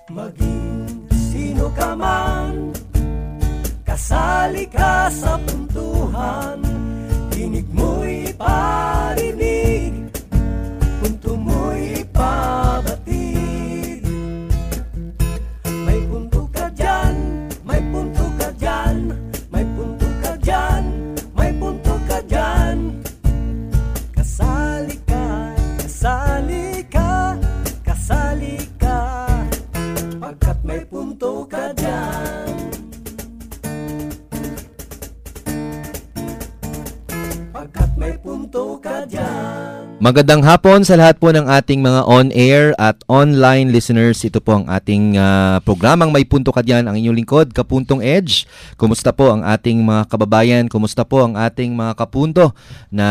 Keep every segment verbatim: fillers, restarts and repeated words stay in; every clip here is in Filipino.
Maging sino ka man, kasali ka sa puntuhan. Tinig mo'y parinig, punto mo'y pabatid. May punto ka dyan, may punto ka dyan, may punto ka dyan, may punto ka dyan. Kasali ka, kasali ka, kasali ka, pagkat may punto ka dyan. Pagkat may punto ka dyan. Magandang hapon sa lahat po ng ating mga on-air at online listeners. Ito po ang ating uh, programang May Punto Ka Dyan, ang inyong lingkod, Kapuntong Edge. Kumusta po ang ating mga kababayan? Kumusta po ang ating mga kapunto na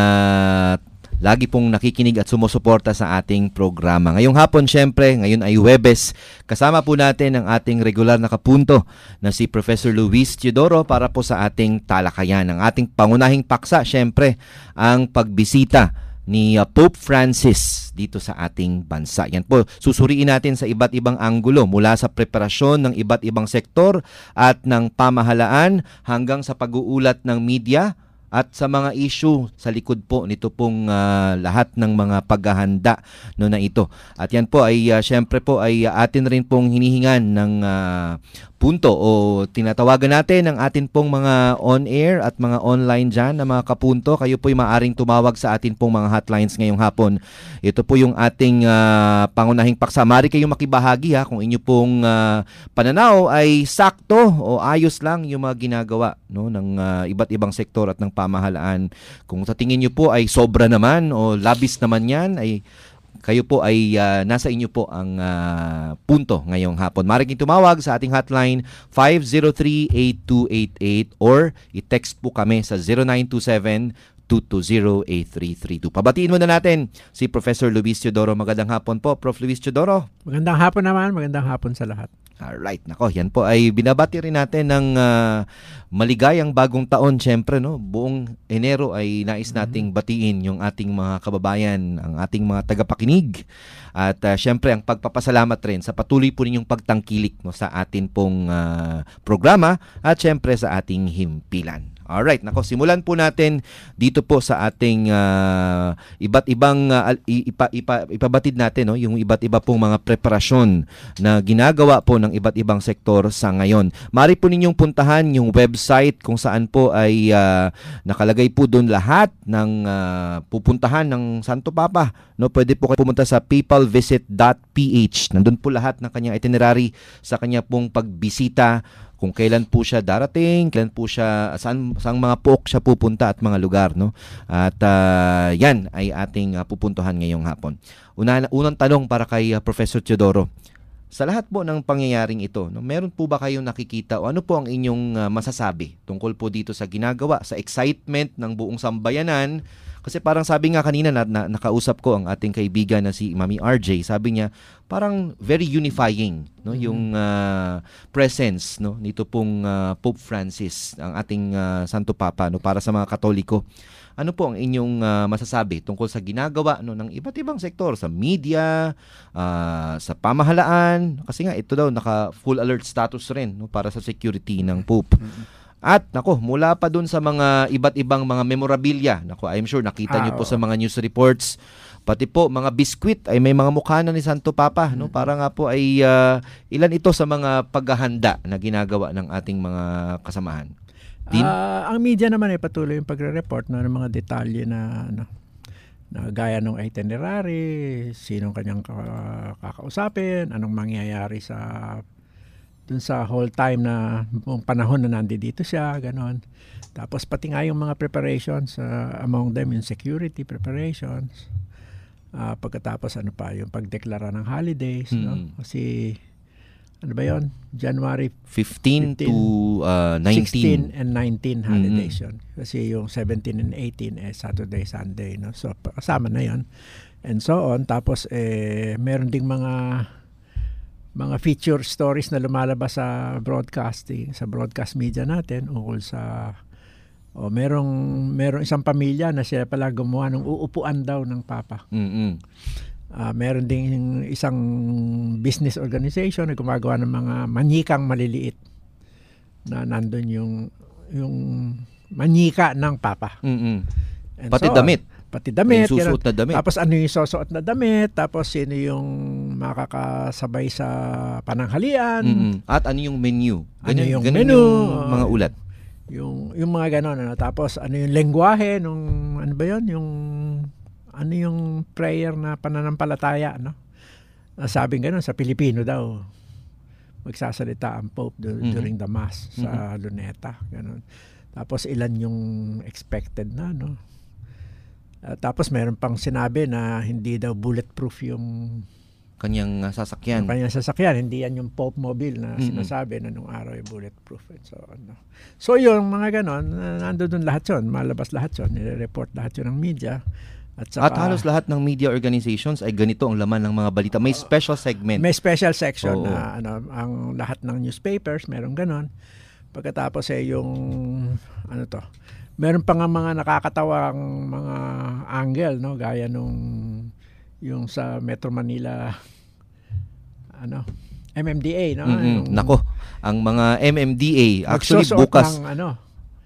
lagi pong nakikinig at sumusuporta sa ating programa? Ngayong hapon, syempre, ngayon ay Huwebes. Kasama po natin ang ating regular na kapunto na si Professor Luis Teodoro para po sa ating talakayan. Ang ating pangunahing paksa, syempre, ang pagbisita ni uh, Pope Francis dito sa ating bansa. Yan po, susuriin natin sa iba't ibang anggulo mula sa preparasyon ng iba't ibang sektor at ng pamahalaan hanggang sa pag-uulat ng media at sa mga issue sa likod po nito pong uh, lahat ng mga paghahanda no na ito. At yan po ay uh, syempre po ay uh, atin rin pong hinihingan ng uh, punto o tinatawagan natin ang atin pong mga on-air at mga online dyan na mga kapunto. Kayo po'y maaring tumawag sa atin pong mga hotlines ngayong hapon. Ito po yung ating uh, pangunahing paksa. Mari kayong makibahagi ha kung inyo pong uh, pananaw ay sakto o ayos lang yung mga ginagawa no ng uh, iba't ibang sektor at ng pamahalaan. Kung sa tingin nyo po ay sobra naman o labis naman yan, ay kayo po ay uh, nasa inyo po ang uh, punto ngayong hapon. Maaaring tumawag sa ating hotline five zero three, eight two eight eight or i-text po kami sa zero nine two seven, two two zero, eight three three two. Pabatiin muna natin si Professor Luis Teodoro. Magandang hapon po, Prof Luis Teodoro. Magandang hapon naman, magandang hapon sa lahat. Alright, nako, yan po ay binabati rin natin ng uh, maligayang bagong taon. Siyempre, no, buong Enero ay nais nating batiin yung ating mga kababayan, ang ating mga tagapakinig. At uh, siyempre, ang pagpapasalamat rin sa patuloy po ninyong pagtangkilik no, sa atin pong uh, programa at siyempre sa ating himpilan. Alright, nako, simulan po natin dito po sa ating uh, iba't ibang uh, ipa, ipa, ipabatid natin no, yung iba't iba pong mga preparasyon na ginagawa po ng iba't ibang sektor sa ngayon. Mari po ninyong puntahan yung website kung saan po ay uh, nakalagay po doon lahat ng uh, pupuntahan ng Santo Papa. No, pwede po kayo pumunta sa papalvisit dot p h. Nandun po lahat ng kanyang itinerary sa kanya pong pagbisita, kung kailan po siya darating, kailan po siya, saan, saan mga pook siya pupunta at mga lugar, no? At uh, yan ay ating uh, pupuntuhan ngayong hapon. Una, unang tanong para kay uh, Professor Teodoro. Sa lahat po ng pangyayaring ito, no, meron po ba kayong nakikita o ano po ang inyong uh, masasabi tungkol po dito sa ginagawa, sa excitement ng buong sambayanan? Kasi parang sabi nga kanina na, na nakausap ko ang ating kaibigan na si Mami R J, sabi niya parang very unifying no mm-hmm. yung uh, presence no nito pong uh, Pope Francis, ang ating uh, Santo Papa no para sa mga Katoliko. Ano po ang inyong uh, masasabi tungkol sa ginagawa no ng iba't ibang sektor, sa media, uh, sa pamahalaan? Kasi nga ito daw naka full alert status rin no para sa security ng Pope. Mm-hmm. At nako, mula pa dun sa mga iba't ibang mga memorabilia, nako, I'm sure nakita ah, niyo po oh. sa mga news reports, pati po mga biskwit ay may mga mukha na ni Santo Papa, no? Para nga po ay uh, ilan ito sa mga paghahanda na ginagawa ng ating mga kasamahan. Din? Uh, ang media naman ay patuloy yung pagre-report no, ng mga detalye na, na, na gaya ng itinerary, sinong kanyang kakausapin, anong mangyayari sa dun sa whole time na buong panahon na nandito siya, ganon. Tapos pati nga yung mga preparations, uh, among them yung security preparations. Uh, pagkatapos ano pa, yung pagdeklara ng holidays, hmm. no? Kasi ano ba yun? January fifteen to uh, nineteen. sixteen and nineteen holidays mm-hmm. yun. Kasi yung seventeen and eighteen eh Saturday, Sunday, no? So kasama na yun. And so on. Tapos eh meron ding mga mga feature stories na lumalabas sa broadcasting, sa broadcast media natin ukol sa o merong merong isang pamilya na siya pala gumawa ng uupuan daw ng Papa. Mm-hmm. Uh, meron ding isang business organization na gumagawa ng mga manyikang maliliit na nandun yung yung manyika ng Papa. Mm-mm. Pati so, damit. Pati damit. Yung susuot na damit. Tapos ano yung susuot na damit. Tapos sino yung makakasabay sa pananghalian. Mm-mm. At ano yung menu. ano Ganyan, yung ganyan menu. Yung mga ulat. Yung, yung mga ganon. Ano. Tapos ano yung lengguwahe. Nung, ano ba yun? Yung ano yung prayer na pananampalataya, no? Sabing gano'n, sa Pilipino daw, magsasalita ang Pope do, mm-hmm. during the Mass sa mm-hmm. Luneta. Gano'n. Tapos ilan yung expected na, no? Uh, tapos meron pang sinabi na hindi daw bulletproof yung kanyang uh, sasakyan. Yung kanyang sasakyan. Hindi yan yung Pope Mobile na mm-hmm. sinasabi na nung araw ay bulletproof. And so, ano. So yung mga gano'n, nandoon lahat yun. Malabas lahat yun. Nire-report lahat yun ng media. At, saka, At halos lahat ng media organizations ay ganito ang laman ng mga balita. May special segment. May special section Oo. na ano, ang lahat ng newspapers, meron ganon. Pagkatapos eh yung ano to, meron pa nga mga nakakatawang mga angle, no, gaya nung yung sa Metro Manila ano, M M D A, no? Mm-hmm. Yung, Nako, ang mga M M D A actually bukas ng ano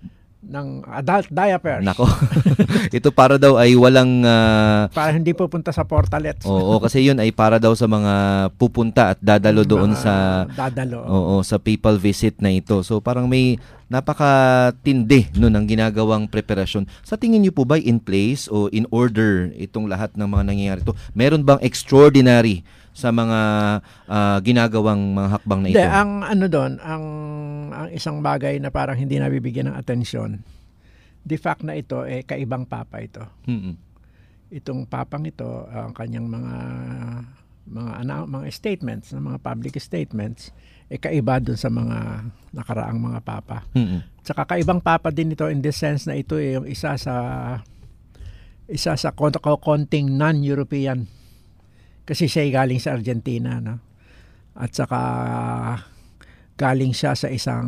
ng adult diapers. Nako. Ito para daw ay walang uh, para hindi pupunta sa portalets. Oo, kasi yun ay para daw sa mga pupunta at dadalo doon mga sa dadalo. Oo, sa papal visit na ito. So parang may napakatindi no ng ginagawang preparasyon. Sa tingin niyo po ba in place o in order itong lahat ng mga nangyayari ito? Meron bang extraordinary sa mga uh, ginagawang mga hakbang na ito? Hindi, ang ano doon, ang ang isang bagay na parang hindi nabibigyan ng atensyon, the fact na ito eh kaibang papa ito. Mm-hmm. Itong papang ito, ang kanyang mga mga ano, mga statements, mga public statements, eh kaiba doon sa mga nakaraang mga papa. Mm-hmm. Tsaka kaibang papa din ito in the sense na ito eh yung isa sa isa sa konting non-European. Kasi siya ay galing sa Argentina, no? At saka galing siya sa isang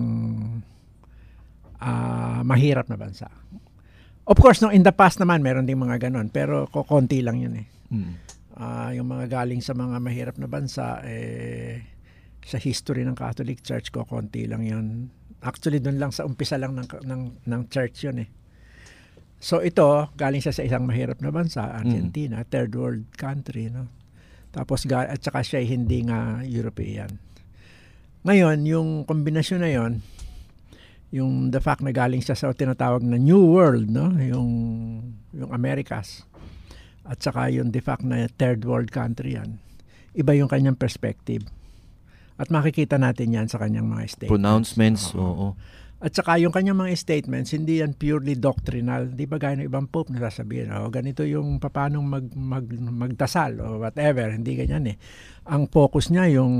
uh, mahirap na bansa. Of course, no, in the past naman, meron ding mga ganon. Pero konti lang yun eh. Mm. Uh, yung mga galing sa mga mahirap na bansa, eh, sa history ng Catholic Church, konti lang yun. Actually, dun lang sa umpisa lang ng, ng, ng church yun eh. So ito, galing siya sa isang mahirap na bansa, Argentina, mm. third world country, no? Tapos at saka siya hindi nga European. Ngayon, yung kombinasyon na yon, yung the fact na galing siya sa tinatawag na New World, no, yung yung Americas, at saka yung the fact na third world country yan, iba yung kanyang perspective. At makikita natin yan sa kanyang mga statements. Pronouncements, oo. oo. At saka yung kanyang mga statements, hindi yan purely doctrinal. Di ba gaya ng ibang pope na sasabihin, oh, ganito yung paano mag, mag, magdasal o whatever. Hindi ganyan eh. Ang focus niya yung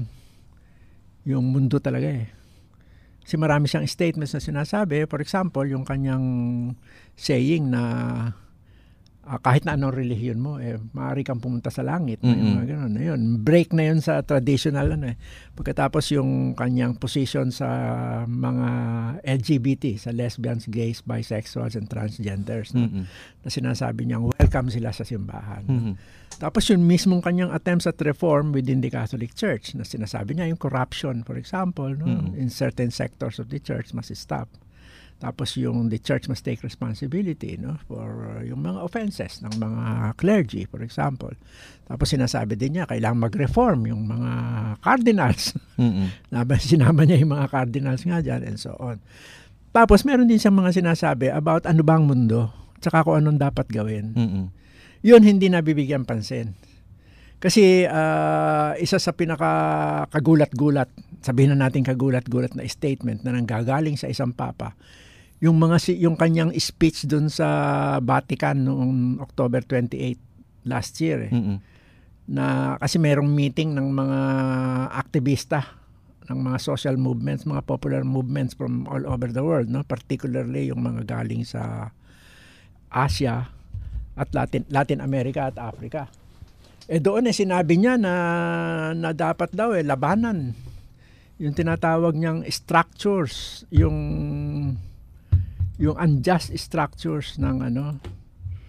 yung mundo talaga eh. Kasi marami siyang statements na sinasabi. For example, yung kanyang saying na uh, kahit na anong relihiyon mo, eh, maaari kang pumunta sa langit. Mm-hmm. Yung mga ganun na yun. Break na yun sa traditional. Ano, eh. Pagkatapos yung kanyang position sa mga L G B T, sa lesbians, gays, bisexuals, and transgenders. No? Mm-hmm. Na sinasabi niyang welcome sila sa simbahan. Mm-hmm. Tapos yung mismong kanyang attempts at reform within the Catholic Church, na sinasabi niya yung corruption, for example, no? Mm-hmm. in certain sectors of the church must stop. Tapos yung the church must take responsibility, no, for uh, yung mga offenses ng mga clergy, for example. Tapos sinasabi din niya kailangan mag-reform yung mga cardinals. Mm-hmm. Sinama niya yung mga cardinals nga dyan and so on. Tapos meron din siyang mga sinasabi about ano bang mundo, tsaka kung anong dapat gawin. Mm-hmm. Yun hindi nabibigyan pansin. Kasi uh, isa sa pinaka-kagulat-gulat, sabihin na natin kagulat-gulat na statement na nanggagaling sa isang papa, yung mga yung kanyang speech doon sa Vatican noong October twenty-eighth last year eh. Mm-hmm. Na kasi mayroong meeting ng mga aktivista ng mga social movements, mga popular movements from all over the world, no, particularly yung mga galing sa Asia at Latin Latin America at Africa. Eh doon eh sinabi niya na na dapat daw eh labanan yung tinatawag niyang structures, yung yung unjust structures ng ano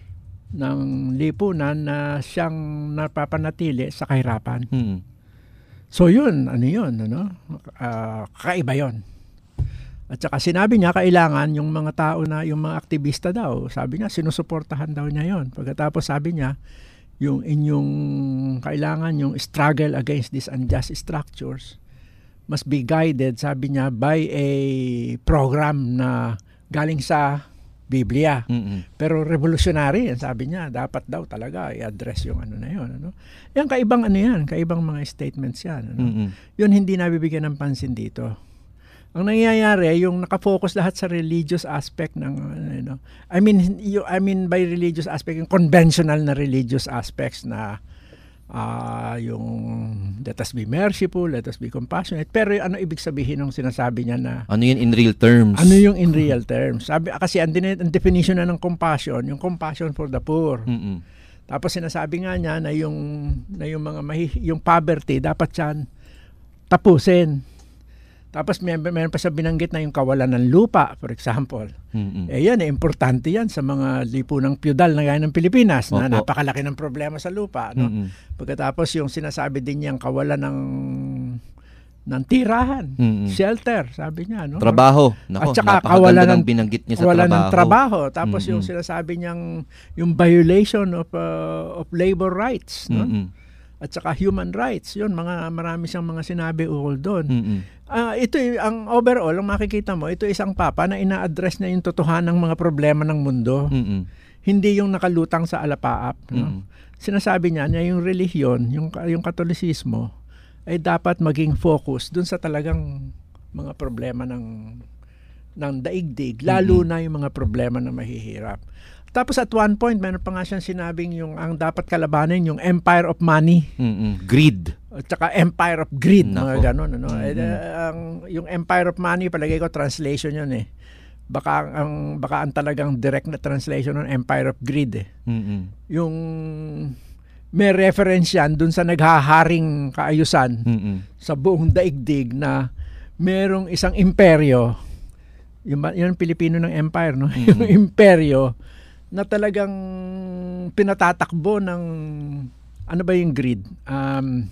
ng lipunan na siyang napapanatili sa kahirapan. Mm. So yun, ano yun, ano? Uh, kakaiba yun. At saka sinabi niya, kailangan yung mga tao na, yung mga aktivista daw, sabi niya, sinusuportahan daw niya yon. Pagkatapos sabi niya, yung inyong kailangan, yung struggle against these unjust structures must be guided, sabi niya, by a program na galing sa Biblia. Mm-mm. Pero revolutionary, sabi niya, dapat daw talaga i-address yung ano na yun. Ano? Yan, kaibang ano yan, kaibang mga statements yan. Ano? Yun hindi nabibigyan ng pansin dito. Ang nangyayari, yung nakafocus lahat sa religious aspect ng, ano, I mean, you, I mean by religious aspect, yung conventional na religious aspects na uh, yung let us be merciful, let us be compassionate. Pero ano ibig sabihin ng sinasabi niya na ano yun in real terms? Ano yung in real terms? Sabi, kasi ang, ang definition na ng compassion, yung compassion for the poor. Mm-mm. Tapos sinasabi nga niya na yung, na yung mga mahi, yung poverty, dapat yan tapusin. Tapos may, meron pa sa binanggit na yung kawalan ng lupa, for example. Mm-mm. Eh yan, eh, importante yan sa mga lipunang feudal na gaya ng Pilipinas, na Opo. napakalaki ng problema sa lupa. No? Pagkatapos yung sinasabi din niyang kawalan ng ng tirahan, Mm-mm. shelter, sabi niya. No? Trabaho. Nako, at saka napakaganda kawalan ng, ng binanggit niya sa kawalan trabaho. ng trabaho. Tapos Mm-mm. yung sinasabi niyang yung violation of uh, of labor rights. No? Mm-mm. At saka human rights. Yun, mga marami siyang mga sinabi ukol doon. Mm-mm. Uh, ito ang overall, ang makikita mo, ito isang papa na ina-address na yung totohanan ng mga problema ng mundo. Mm-mm. Hindi yung nakalutang sa alapaap. No? Sinasabi niya na yung relihiyon, yung, yung katolisismo, ay dapat maging focus dun sa talagang mga problema ng, ng daigdig, lalo Mm-mm. na yung mga problema na mahihirap. Tapos at one point, meron pa nga siyang sinabing yung ang dapat kalabanin, yung empire of money. Mm-mm. Greed. At saka empire of greed, Nako. mga ganun. Ano? Mm-hmm. Eh, uh, ang, yung empire of money, palagay ko, translation yun eh. Baka ang, baka ang talagang direct na translation ng empire of greed eh. Mm-mm. Yung may reference yan dun sa naghaharing kaayusan Mm-mm. sa buong daigdig na merong isang imperyo, yung, yun ang Pilipino ng empire, no? Mm-hmm. Yung imperyo na talagang pinatatakbo ng ano ba yung greed? Um,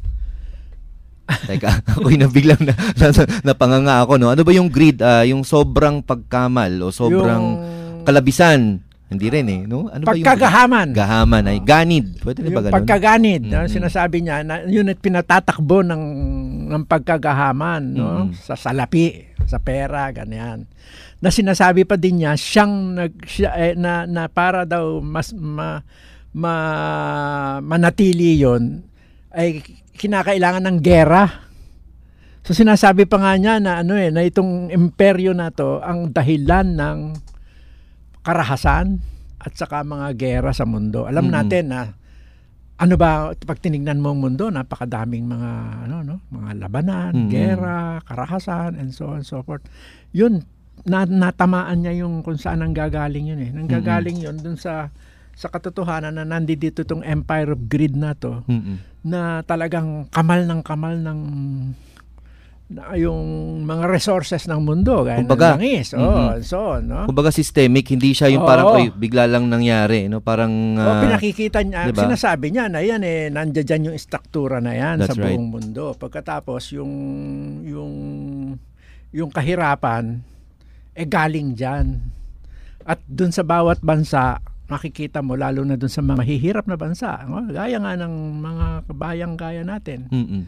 Teka, ako'y nabiglang na, na, napanganga ako, no? Ano ba yung greed? Ah, yung sobrang pagkamal o sobrang yung kalabisan? Hindi rin eh, no? Ano ba yung pagkagahaman. gahaman ay ganid. Pwede rin ba Yung ganun? pagkaganid, no? Mm-hmm. Sinasabi niya na yun at pinatatakbo ng ng pagkagahaman, no? Mm-hmm. Sa salapi, sa pera, ganyan. Na sinasabi pa din niya siyang nag siya, eh, na na para daw mas ma, ma manatili yon ay kinakailangan ng gera. So sinasabi pa nga niya na ano eh na itong imperyo na to ang dahilan ng karahasan at saka mga gera sa mundo. Alam Mm-hmm. natin na ano ba pag tinignan mo ang mundo, napakadaming mga ano no, mga labanan, Mm-hmm. gera, karahasan and so on and so forth. Yun na, natamaan niya yung kung saan ang gagaling yun eh. Nanggagaling yun dun sa sa katotohanan na nandito itong empire of greed na to Mm-mm. na talagang kamal ng kamal ng na yung mga resources ng mundo gaya Kumbaga, ng langis, oh, mm-hmm. and so on, no? Kumbaga systemic, hindi siya yung Oo. parang oy, bigla lang nangyari, no? Parang O, ah, pinakikita niya, diba? sinasabi niya na yan eh, nandiyan dyan yung struktura na yan That's sa right. buong mundo. Pagkatapos yung yung yung kahirapan eh galing dyan. At dun sa bawat bansa, makikita mo lalo na dun sa mga mahihirap na bansa, no? Gaya nga ng mga kabayang gaya natin. mm-mm.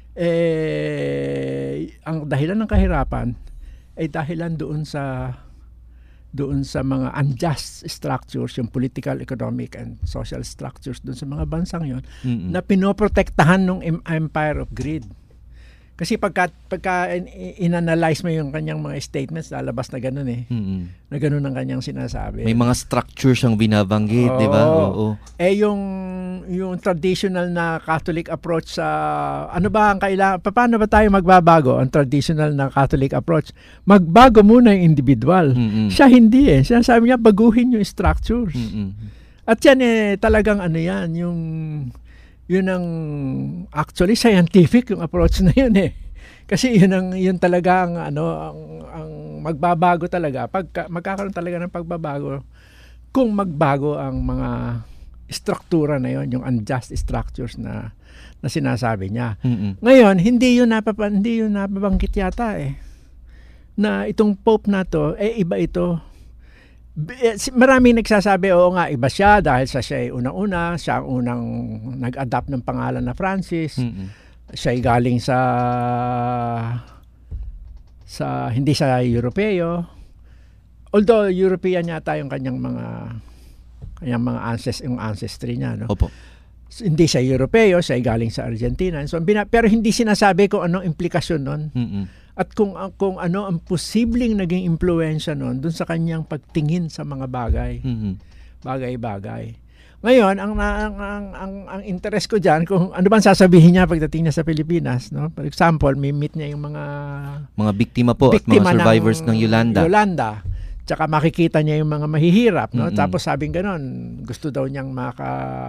Eh ang dahilan ng kahirapan ay dahilan doon sa doon sa mga unjust structures, yung political, economic, and social structures doon sa mga bansang yon Mm-mm. na pinoprotektahan ng empire of greed. Kasi pagka, pagka in-analyze mo yung kanyang mga statements, lalabas na gano'n eh. Mm-mm. Na gano'n ang kanyang sinasabi. May mga structure siyang binabanggit, Oo. di ba? Oo. Eh yung yung traditional na Catholic approach sa ano ba ang kailangan, paano ba tayo magbabago? Ang traditional na Catholic approach, magbago muna yung individual. Mm-mm. Siya hindi eh. Siya sabi niya baguhin yung structures. Mm-mm. At yan eh talagang ano yan, yung yun ang actually scientific yung approach na yun eh. Kasi yun ang yun talaga ang ano ang, ang magbabago talaga pag magkakaroon talaga ng pagbabago kung magbago ang mga struktura na yon, yung unjust structures na na sinasabi niya. Mm-mm. Ngayon, hindi yun napapa, hindi yun napabanggit yata eh. Na itong Pope na to, eh iba ito. Maraming nagsasabi, oo nga, iba siya dahil sa siya ay unang-una, siya ang unang nag-adapt ng pangalan na Francis. Mm-mm. Siya ay galing sa sa hindi siya Europeo. Although European yata yung kanyang mga kanyang mga ancestry, yung ancestry niya, no? Opo. Hindi siya Europeo, siya ay galing sa Argentina. So, bina, pero hindi sinasabi kung anong implikasyon nun. Mm-mm. At kung kung ano ang posibleng naging impluwensya nun dun sa kanyang pagtingin sa mga bagay. Mm-hmm. Bagay-bagay. Ngayon, ang ang ang ang, ang interest ko diyan kung ano bang sasabihin niya pagdating niya sa Pilipinas, no? For example, may meet niya yung mga mga biktima po biktima at mga survivors ng, ng Yolanda. Yolanda. Tsaka makikita niya yung mga mahihirap, no? Mm-hmm. Tapos sabing gano'n, gusto daw niyang maka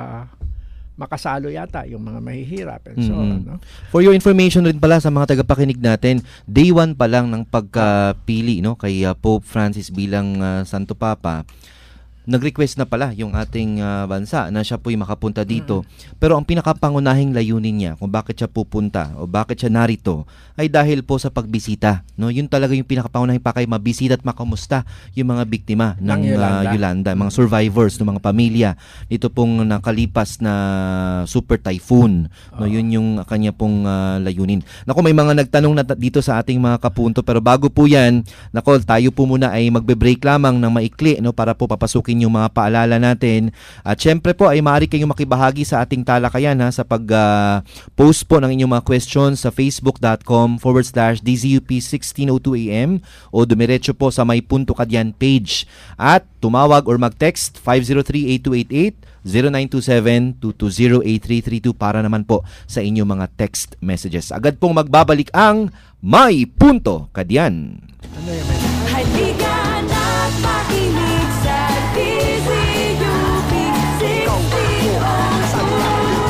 makasalo yata yung mga mahihirap and so on, Mm-hmm. no? For your information rin pala sa mga tagapakinig natin, day one pa lang ng pagkapili no kay uh, Pope Francis bilang uh, Santo Papa, nag-request na pala yung ating uh, bansa na siya po'y makapunta dito. Mm-hmm. Pero ang pinakapangunahing layunin niya kung bakit siya pupunta o bakit siya narito ay dahil po sa pagbisita. No? Yun talaga yung pinakapangunahing pakay, mabisita at makamusta yung mga biktima ng, ng Yolanda. Uh, Yolanda, mga survivors ng mga pamilya dito pong nakalipas na super typhoon. No? Yun yung kanya pong uh, layunin. Naku, may mga nagtanong na dito sa ating mga kapunto, pero bago po yan, naku, tayo po muna ay magbe-break lamang ng maikli, no, para po papasukin yung mga paalala natin. At syempre po ay maaari kayong makibahagi sa ating talakayan ha, sa pag-post uh, po ng inyong mga questions sa facebook.com forward slash DZUP sixteen oh two A M o dumiretso po sa May Punto Ka Diyan page. At tumawag or mag-text five zero three, eight two eight eight, zero nine two seven, two two zero, eight three three two para naman po sa inyong mga text messages. Agad pong magbabalik ang May Punto Ka Diyan. Ano yung Halika na't makinig sa D Z U P sixteen oh two.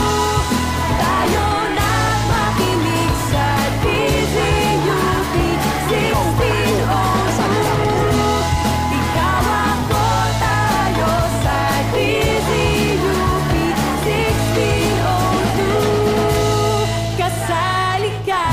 Tayo na't makinig sa D Z U P sixteen oh two. Ikaw ako, tayo sa D Z U P sixteen oh two. Kasali ka.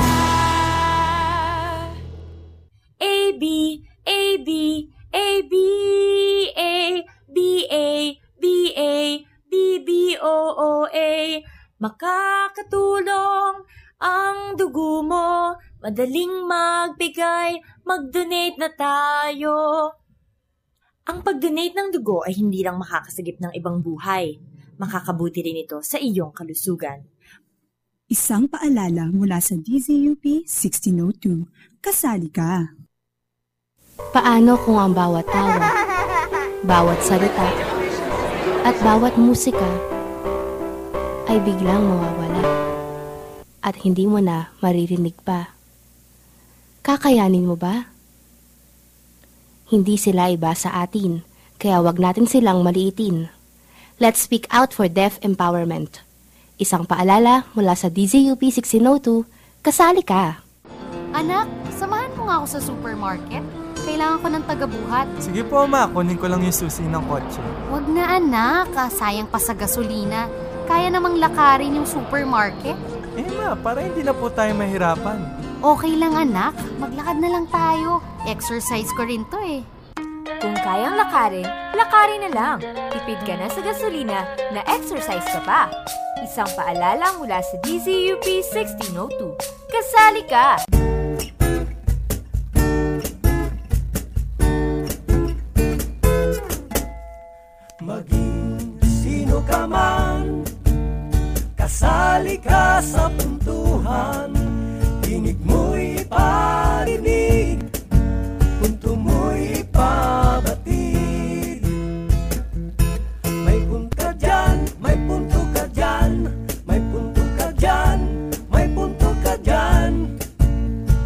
A B A B A B A B A B A B B O O A. Makakatulong ang dugo mo, madaling magbigay, mag-donate na tayo. Ang pag-donate ng dugo ay hindi lang makakasagip ng ibang buhay. Makakabuti rin ito sa iyong kalusugan. Isang paalala mula sa D Z U P sixteen oh two. Kasali ka. Paano kung ang bawat tawa, bawat salita, at bawat musika ay biglang mawawala at hindi mo na maririnig pa? Kakayanin mo ba? Hindi sila iba sa atin, kaya wag natin silang maliitin. Let's speak out for deaf empowerment. Isang paalala mula sa D Z U P sixteen oh two, kasali ka! Anak, samahan mo nga ako sa supermarket. Kailangan ko ng tagabuhat. Sige po, ma. Kunin ko lang yung susi ng kotse. Wag na, anak. Sayang pa sa gasolina. Kaya namang lakarin yung supermarket. Eh, ma, para hindi na po tayo mahirapan. Okay lang, anak. Maglakad na lang tayo. Exercise ko rin to eh. Kung kayang lakarin, lakarin na lang. Tipid ka na sa gasolina, na exercise ka pa. Isang paalala mula sa D Z U P sixteen oh two. Kasali ka! Maging sino ka man, kasali ka sa puntuhan. Tinig mo'y parinig, punto mo'y pabatid. May punto ka dyan, may punto ka dyan, may punto ka dyan, may punto ka dyan.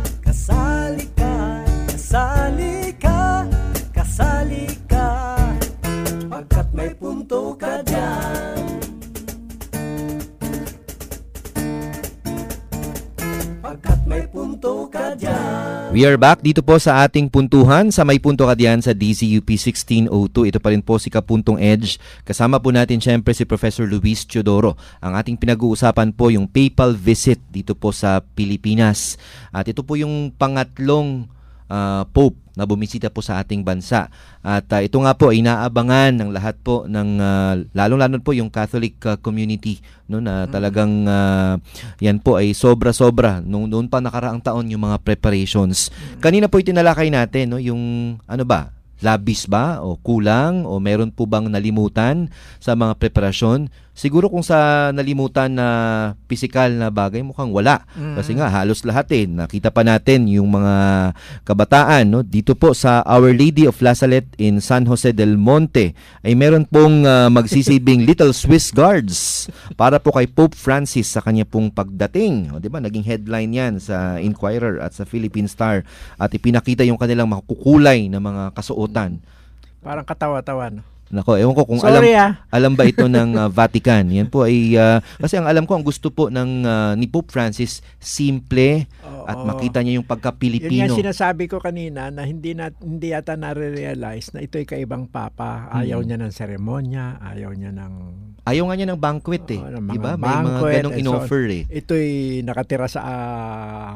punto ka dyan. We are back dito po sa ating puntuhan sa May Punto Ka Diyan sa D Z U P sixteen oh two. Ito pa rin po si Kapuntong Edge. Kasama po natin syempre si Professor Luis Teodoro. Ang ating pinag-uusapan po yung papal visit dito po sa Pilipinas. At ito po yung pangatlong uh, Pope na bumisita po sa ating bansa. At uh, ito nga po ay inaabangan ng lahat po ng uh, lalong-lalo po yung Catholic uh, community, no, na talagang uh, yan po ay sobra-sobra nung noon pa nakaraang taon yung mga preparations. Kanina po itinalakay natin, no, yung ano ba, labis ba o kulang o meron po bang nalimutan sa mga preparasyon? Siguro kung sa nalimutan na pisikal na bagay, mukhang wala. Mm. Kasi nga halos lahat eh. Nakita pa natin yung mga kabataan, no, dito po sa Our Lady of La Salette in San Jose del Monte ay meron pong uh, magsisibing Little Swiss Guards para po kay Pope Francis sa kanya pong pagdating. O, diba? Naging headline yan sa Inquirer at sa Philippine Star at ipinakita yung kanilang makukulay na mga kasuotan. Parang katawa-tawa, no? Nako, ewan ko kung Sorry, alam ah. alam ba ito ng uh, Vatican. Yan po ay uh, kasi ang alam ko ang gusto po ng uh, ni Pope Francis simple Oo. at makita niya yung Yun pagka-Pilipino. nga sinasabi ko kanina na hindi na, hindi yata nare-realize na ito'y kaibang papa. Ayaw Hmm. niya ng seremonya, ayaw niya ng Ayaw nga niya ng banquet eh. Oo, ng mga 'Di ba? May banquet, mga ganong and so on. inoffer eh. ito'y nakatira sa ah,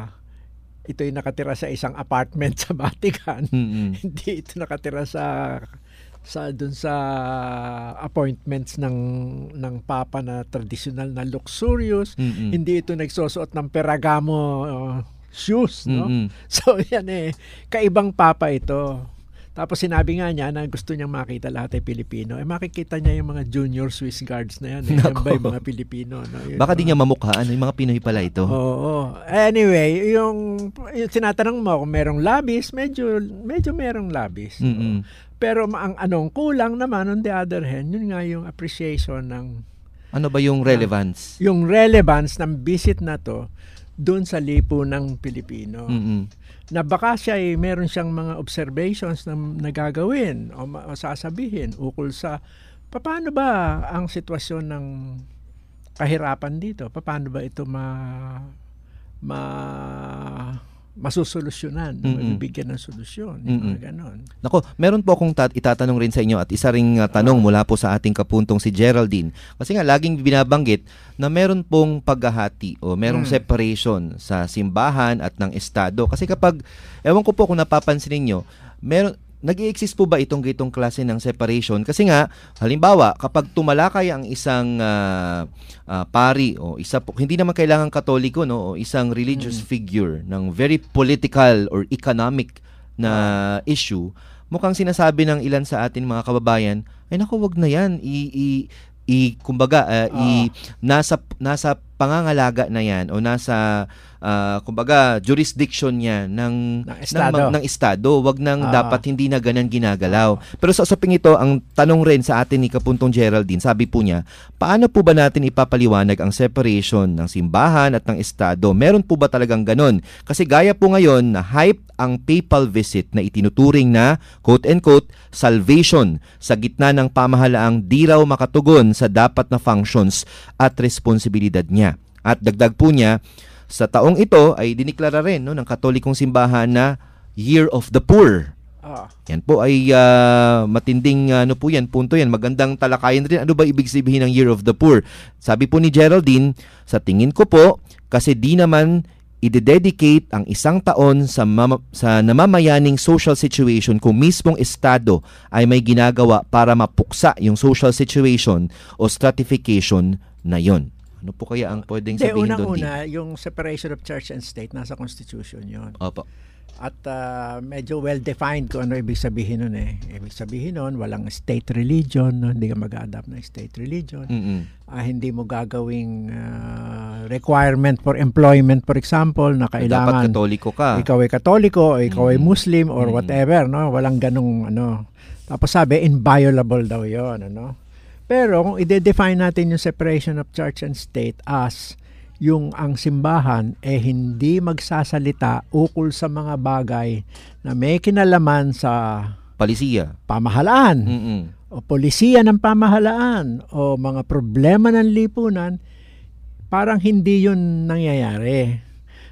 ito'y nakatira sa isang apartment sa Vatican. Mm-mm. Hindi ito nakatira sa sa dun sa appointments ng ng papa na traditional na luxurious. Mm-mm. Hindi ito nagsusuot ng Ferragamo uh, shoes, no? Mm-mm. So yan eh, kaibang papa ito. Tapos sinabi nga niya na gusto niyang makita lahat ay Pilipino. Eh makikita niya yung mga junior Swiss Guards na yan. Eh. Yan ba yung mga Pilipino? No? Yun, Baka no? di niya mamukhaan, yung mga Pinoy pala ito. Oo. Anyway, yung, yung tinatanong mo kung merong labis, medyo medyo merong labis. Mm-mm. Pero ang anong kulang naman on the other hand, yun nga yung appreciation ng Ano ba yung relevance? yung relevance ng visit na to doon sa lipunang Pilipino. Mm-mm. Na baka siya ay meron siyang mga observations na nagagawin o, ma- o sasabihin ukol sa paano ba ang sitwasyon ng kahirapan dito? Paano ba ito ma ma masusolusyonan, Mm-mm. mabibigyan ng solusyon, yung Mm-mm. mga ganon. Nako, meron po akong tat- itatanong rin sa inyo at isa ring uh, tanong mula po sa ating kapuntong si Geraldine. Kasi nga laging binabanggit na meron pong paghahati o merong Mm. separation sa simbahan at ng estado. Kasi kapag, ewan ko po kung napapansin ninyo, meron nag-i-exist po ba itong gitong klase ng separation? Kasi nga, halimbawa, kapag tumalakay ang isang uh, uh, pari o isa po, hindi naman kailangan Katoliko, no, o isang religious mm. figure ng very political or economic na issue, mukhang sinasabi ng ilan sa atin mga kababayan, ay naku, wag na yan, i, i, i kumbaga, uh, i, nasa, nasa pangangalaga na yan o nasa Uh, kumbaga jurisdiction niya ng ng estado, ng, ng estado, wag nang Ah. dapat hindi na ganun ginagalaw. Pero sa usaping ito, ang tanong rin sa atin ni Kapuntong Geraldine, sabi po niya, paano po ba natin ipapaliwanag ang separation ng simbahan at ng estado? Meron po ba talagang ganun? Kasi gaya po ngayon na hype ang papal visit na itinuturing na quote-unquote salvation sa gitna ng pamahalaang di raw makatugon sa dapat na functions at responsibilidad niya. At dagdag po niya, sa taong ito ay diniklara rin, no, ng Katolikong simbahan na Year of the Poor. Ah. Yan po ay uh, matinding ano po yan, punto yan. Magandang talakayan rin. Ano ba ibig sabihin ng Year of the Poor? Sabi po ni Geraldine, sa tingin ko po, kasi di naman i-dedicate ang isang taon sa, mama, sa namamayaning social situation kung mismong estado ay may ginagawa para mapuksa yung social situation o stratification na yon. Ano po kaya ang pwedeng De, sabihin doon? unang-una, yung separation of church and state nasa constitution yon. Opo. At uh, medyo well-defined kung ano ibig sabihin nun eh. Ibig sabihin nun, walang state religion, no? Hindi ka mag-adapt ng state religion. Mm-mm. Uh, hindi mo gagawing uh, requirement for employment, for example, na kailangan dapat Katoliko ka. ikaw ay Katoliko o ikaw ay Mm. Muslim or Mm. whatever, no? Walang ganung ano. Tapos sabi, inviolable daw yon, ano? Pero kung i-define natin yung separation of church and state as yung ang simbahan eh hindi magsasalita ukol sa mga bagay na may kinalaman sa Palisiya. pamahalaan Mm-mm. o polisiya ng pamahalaan o mga problema ng lipunan, parang hindi yun nangyayari.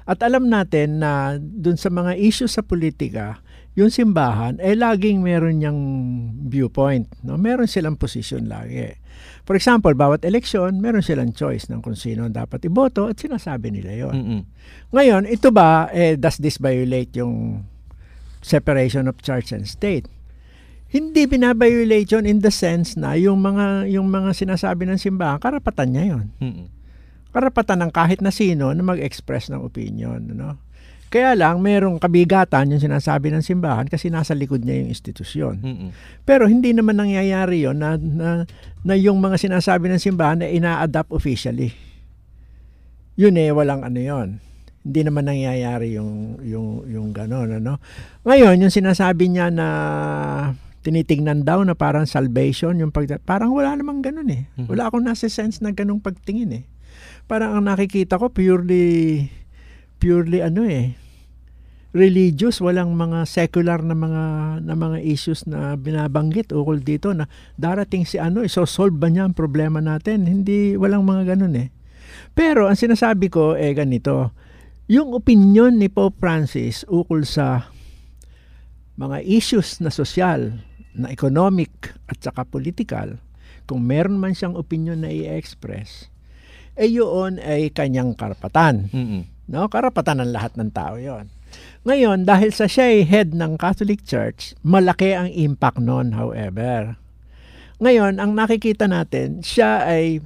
At alam natin na dun sa mga issues sa politika, yung simbahan ay eh, laging meron niyang viewpoint. No? Meron silang position lagi. For example, bawat eleksyon, meron silang choice ng kung sino dapat iboto at sinasabi nila yon. Mm-mm. Ngayon, ito ba, eh, does this violate yung separation of church and state? Hindi binabiolate yun in the sense na yung mga, yung mga sinasabi ng simbahan, karapatan niya yun. Mm-mm. Karapatan ng kahit na sino na mag-express ng opinion. No? Kaya lang, merong kabigatan yung sinasabi ng simbahan kasi nasa likod niya yung institusyon. Mm-mm. Pero hindi naman nangyayari yun na, na, na yung mga sinasabi ng simbahan na ina-adapt officially. Yun eh, walang ano yun. Hindi naman nangyayari yung, yung, yung gano'n. Ano? Ngayon, yung sinasabi niya na tinitingnan daw na parang salvation, yung pag, parang wala namang gano'n eh. Wala akong nasa sense na ganong pagtingin eh. Parang ang nakikita ko purely purely ano eh religious, walang mga secular na mga na mga issues na binabanggit ukol dito na darating si ano iso-solve ba niya ang problema natin. Hindi, walang mga ganun eh. Pero ang sinasabi ko eh ganito, yung opinion ni Pope Francis ukol sa mga issues na sosyal, na economic at saka political, kung meron man siyang opinion na i-express, eh yun ay kanyang karapatan. Mm-mm. No? Karapatan ng lahat ng tao yon. Ngayon, dahil sa siya ay head ng Catholic Church, malaki ang impact nun, however. Ngayon, ang nakikita natin, siya ay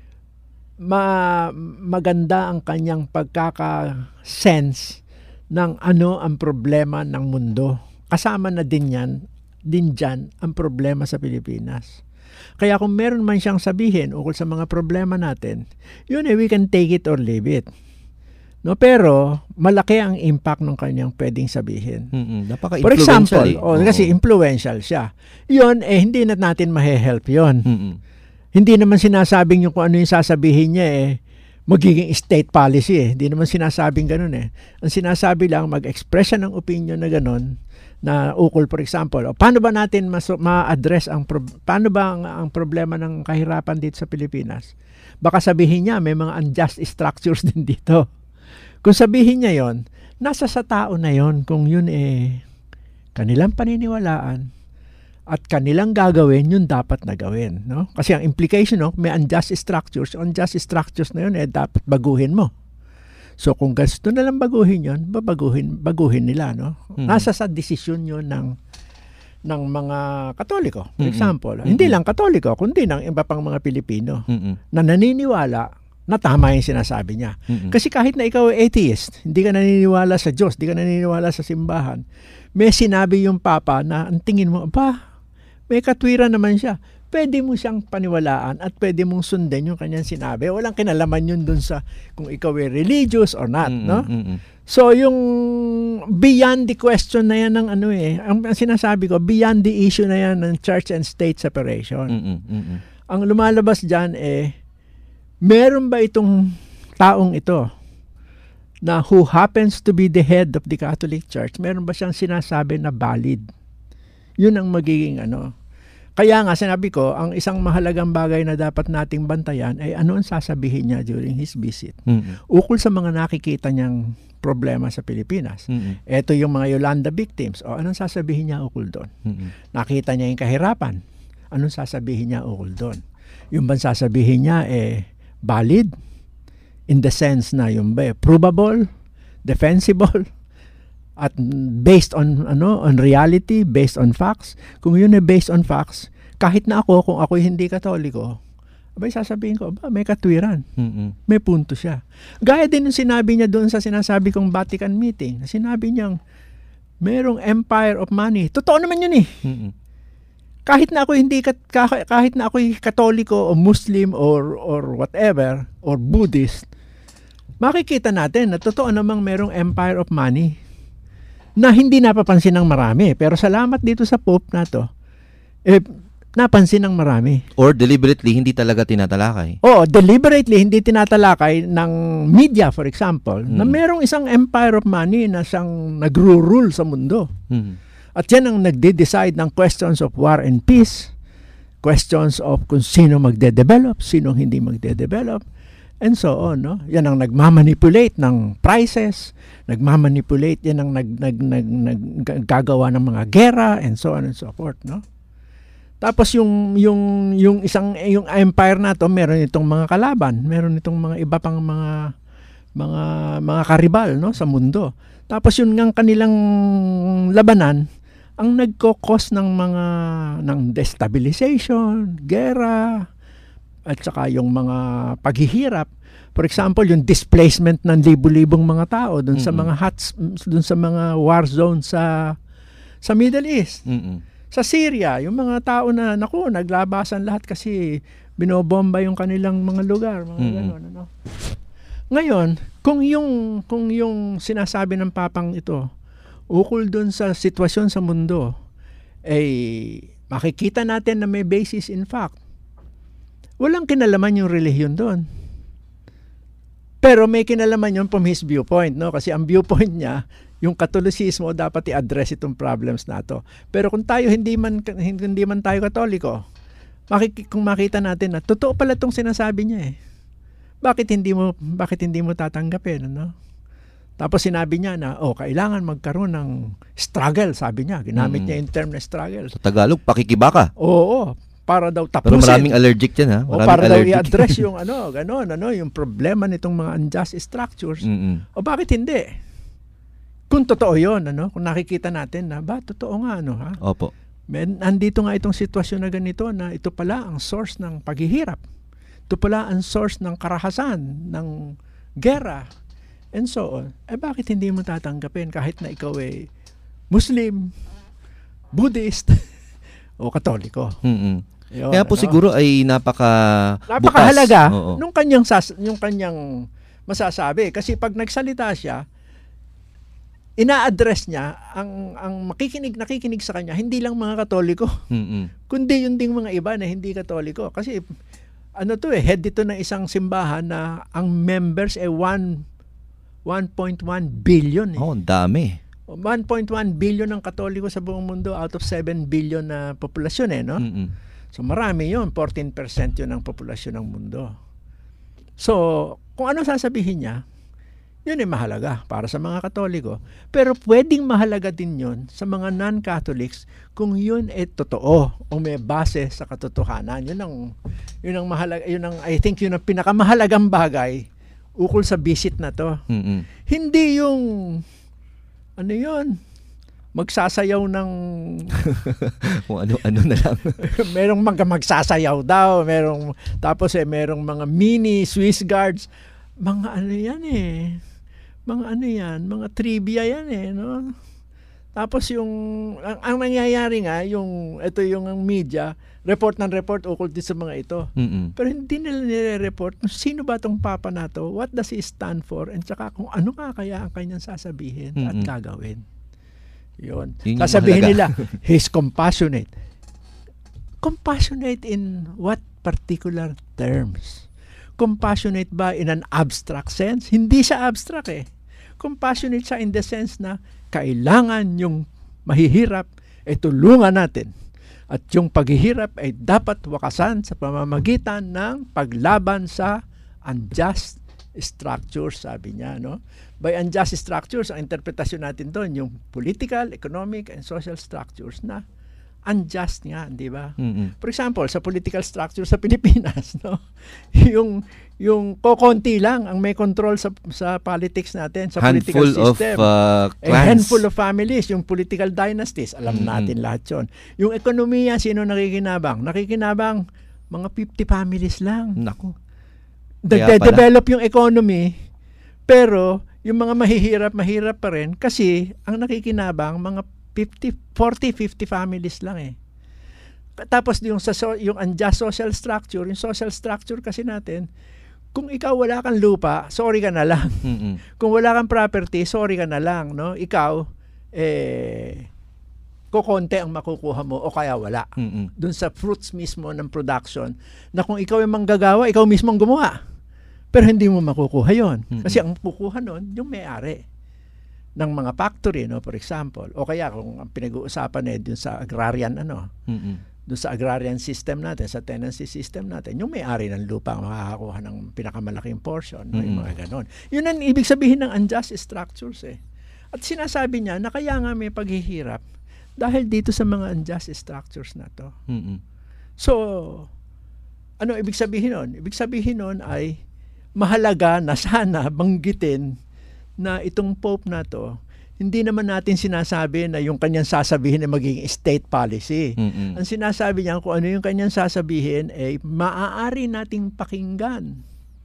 ma- maganda ang kanyang pagkaka-sense ng ano ang problema ng mundo. Kasama na din yan, din dyan ang problema sa Pilipinas. Kaya kung meron man siyang sabihin ukol sa mga problema natin, yun eh, we can take it or leave it. No, pero malaki ang impact ng kanyang pwedeng sabihin. Mm-mm. For example, eh. oh, kasi influential siya. Yun, eh, hindi na natin mahe-help yun. Mm-mm. Hindi naman sinasabing yung kung ano yung sasabihin niya eh, magiging state policy eh. Hindi naman sinasabing ganun eh. Ang sinasabi lang, mag-express siya ng opinion na ganun, na ukol, for example, o, paano ba natin mas- ma-address ang pro- paano ba ang, ang problema ng kahirapan dito sa Pilipinas? Baka sabihin niya may mga unjust structures din dito. Kung sabihin niya yon, nasa sa tao na yon kung yun eh kanilang paniniwalaan at kanilang gagawin, yun dapat na gawin, no? Kasi ang implication, no, may unjust structures, unjust structures na yun eh dapat baguhin mo. So kung gusto na lang baguhin yun, babaguhin, baguhin nila, no? Hmm. Nasa sa desisyon yun ng, ng mga Katoliko, for mm-hmm. example. Mm-hmm. Hindi lang Katoliko, kundi ng iba pang mga Pilipino mm-hmm. na naniniwala na tama yung sinasabi niya. Mm-hmm. Kasi kahit na ikaw ay atheist, hindi ka naniniwala sa Diyos, hindi ka naniniwala sa simbahan, may sinabi yung Papa na ang tingin mo, ba, may katwiran naman siya. Pwede mo siyang paniwalaan at pwede mong sundan yung kanyang sinabi. Walang kinalaman yun dun sa kung ikaw ay religious or not, mm-hmm, no? Mm-hmm. So, yung beyond the question na yan ng ano eh, ang, ang sinasabi ko, beyond the issue na yan ng church and state separation. Mm-hmm, mm-hmm. Ang lumalabas dyan eh, meron ba itong taong ito na who happens to be the head of the Catholic Church, meron ba siyang sinasabi na valid? Yun ang magiging ano. Kaya nga sinabi ko, ang isang mahalagang bagay na dapat nating bantayan ay ano ang sasabihin niya during his visit. Mm-hmm. Ukol sa mga nakikita niyang problema sa Pilipinas. Mm-hmm. Ito yung mga Yolanda victims. O anong sasabihin niya ukol doon? Mm-hmm. Nakita niya yung kahirapan. Anong sasabihin niya ukol doon? Yung bang sasabihin niya eh valid? In the sense na yung ba, provable, defensible, at based on ano on reality, based on facts. Kung yun ay based on facts, kahit na ako, kung ako hindi Katoliko, abay sasabihin ko, ba, may katwiran. Mm-hmm. May punto siya. Gaya din yung sinabi niya doon sa sinasabi kong Vatican meeting. Sinabi niyang, merong empire of money. Totoo naman yun eh. Mm-hmm. Kahit na ako hindi kahit na ako Katoliko o Muslim or or whatever or Buddhist, makikita natin na totoo namang merong empire of money na hindi napapansin ng marami. Pero salamat dito sa Pope na to, eh, napansin ng marami. Or deliberately, hindi talaga tinatalakay. Oo, deliberately, hindi tinatalakay ng media, for example, mm. na merong isang empire of money na siyang nagro-rule sa mundo. Mm. At yan ang nagde-decide ng questions of war and peace, questions of kung sino magde-develop, sino hindi magde-develop, and so on, no? Yan ang nagmamanipulate ng prices, nagmamanipulate, yan ang nag, nag, nag, nag, gagawa ng mga gera, and so on and so forth, no? Tapos yung yung yung isang yung empire na to, meron itong mga kalaban, meron itong mga iba pang mga mga mga karibal, no, sa mundo. Tapos yun ngang kanilang labanan ang nagko-cause ng mga ng destabilization, gera, at saka yung mga paghihirap. For example, yung displacement ng libu-libong mga tao dun sa Mm-mm. mga hots, dun sa mga war zone sa sa Middle East. Mm-mm. Sa Syria, yung mga tao na naku, naglabasan lahat kasi binobomba yung kanilang mga lugar, mga Mm-mm. gano'n, ano. Ngayon, kung yung kung yung sinasabi ng papang ito ukol dun sa sitwasyon sa mundo, eh makikita natin na may basis in fact. Walang kinalaman yung relihiyon doon. Pero may kinalaman yun from his viewpoint, no? Kasi ang viewpoint niya, yung Katolisismo, dapat i-address itong problems na to. Pero kung tayo hindi man hindi man tayo Katoliko, makik- kung makita natin na totoo pala itong sinasabi niya eh. Bakit hindi mo bakit hindi mo tatanggapin, ano? Tapos sinabi niya na, oh, kailangan magkaroon ng struggle, sabi niya. Ginamit Mm. niya yung term na struggle. Sa Tagalog, pakikibaka. Oo, para daw tapusin. Pero maraming allergic yan, ha? O Maraming para daw allergic. i-address yung ano, gano'n, ano, yung problema nitong mga unjust structures. Mm-mm. O bakit hindi? Kung totoo yun, ano, kung nakikita natin na, ba, totoo nga, ano, ha? Opo. Men, andito nga itong sitwasyon na ganito na ito pala ang source ng paghihirap. Ito pala ang source ng karahasan, ng gera, and so on. Eh bakit hindi mo tatanggapin kahit na ikaw ay Muslim, Buddhist, o Katoliko? Mm-mm. Yun, Kaya po ano? siguro ay napaka Napakahalaga bukas. Oo. nung kanyang sas, yung kanyang masasabi kasi pag nagsalita siya, ina-address niya ang ang makikinig nakikinig sa kanya hindi lang mga Katoliko, Mm-mm. kundi yung ding mga iba na hindi Katoliko kasi ano to eh, head dito ng isang simbahan na ang members ay one point one billion eh. Oh, ang dami. one point one billion ang Katoliko sa buong mundo out of seven billion na populasyon eh, no? Mm-mm. So marami yun, fourteen percent yun ang populasyon ng mundo. So, kung ano sasabihin niya, yun ay mahalaga para sa mga Katoliko. Pero pwedeng mahalaga din yun sa mga non-Catholics kung yun ay totoo o may base sa katotohanan. Yun ang, yun ang mahalaga, yun ang, I think yun ang pinakamahalagang bagay ukol sa visit na to. Mm-mm. Hindi yung, ano yun, magsasayaw ng Kung ano-ano na lang. merong mga magsasayaw daw, merong tapos eh merong mga mini Swiss guards, mga ano yan eh. Mga ano yan, mga trivia yan eh, no? Tapos yung ang, ang nangyayari nga, yung ito yung ang media, report ng report ukol din sa mga ito. Mm-mm. Pero hindi nila nire-report kung sino ba tong papa na to, what does he stand for, and saka kung ano nga kaya ang kanyang sasabihin at Mm-mm. gagawin. Yun. Yun yung Sasabihin nila, mahalaga. he's compassionate. Compassionate in what particular terms? Compassionate ba in an abstract sense? Hindi siya abstract eh. Compassionate siya in the sense na kailangan yung mahihirap ay tulungan natin. At yung paghihirap ay dapat wakasan sa pamamagitan ng paglaban sa unjust structures, sabi niya, no? By unjust structures, ang interpretasyon natin doon, yung political, economic, and social structures na unjust nga, di ba? Mm-mm. For example, sa political structure sa Pilipinas, no? yung yung kokonti lang ang may control sa sa politics natin, sa political Handful of system. uh, A clans. handful of families, yung political dynasties, alam Mm-mm. natin lahat yun. Yung ekonomiya, sino nakikinabang? Nakikinabang mga fifty families lang. Naku. Kaya pala. Nagde-develop yung economy, pero yung mga mahihirap, mahirap pa rin kasi ang nakikinabang mga fifty, forty, fifty families lang eh. Tapos yung sa so, yung unjust social structure, yung social structure kasi natin, kung ikaw wala kang lupa, sorry ka na lang. Mm-mm. Kung wala kang property, sorry ka na lang, no? Ikaw eh kokonti ang makukuha mo o kaya wala. Mm-mm. Doon sa fruits mismo ng production, na kung ikaw ay manggagawa, ikaw mismo ang gumawa. Pero hindi mo makukuha yon. Mm-mm. Kasi ang kukuha nun, yung may-ari ng mga factory, no, for example. O kaya kung ang pinag-uusapan eh dun sa agrarian, ano, Mm-mm. doon sa agrarian system natin, sa tenancy system natin, yung may-ari ng lupa ang makakakuha ng pinakamalaking portion, no? Yung mga ganon. Yun ang ibig sabihin ng unjust structures eh. At sinasabi niya na kaya nga may paghihirap dahil dito sa mga unjust structures na to. Mm-mm. So, ano ibig sabihin nun? Ibig sabihin nun ay mahalaga na sana banggitin na itong Pope na to, hindi naman natin sinasabi na yung kanyang sasabihin ay magiging state policy. Mm-mm. Ang sinasabi niya kung ano yung kanyang sasabihin ay maaari nating pakinggan.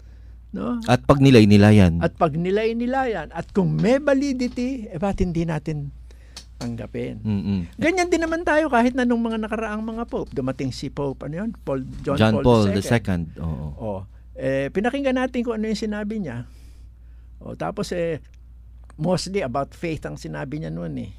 No? At pag nilay-nilayan. At pag nilay-nilayan. At kung may validity, eh ba't hindi natin tanggapin? Mm-mm. Ganyan din naman tayo kahit na nung mga nakaraang mga Pope. Dumating si Pope, ano yun? Paul, John, John Paul, Paul the the Second. Oo. Oh, eh, pinakinggan natin kung ano yung sinabi niya. O, tapos eh, mostly about faith ang sinabi niya noon eh.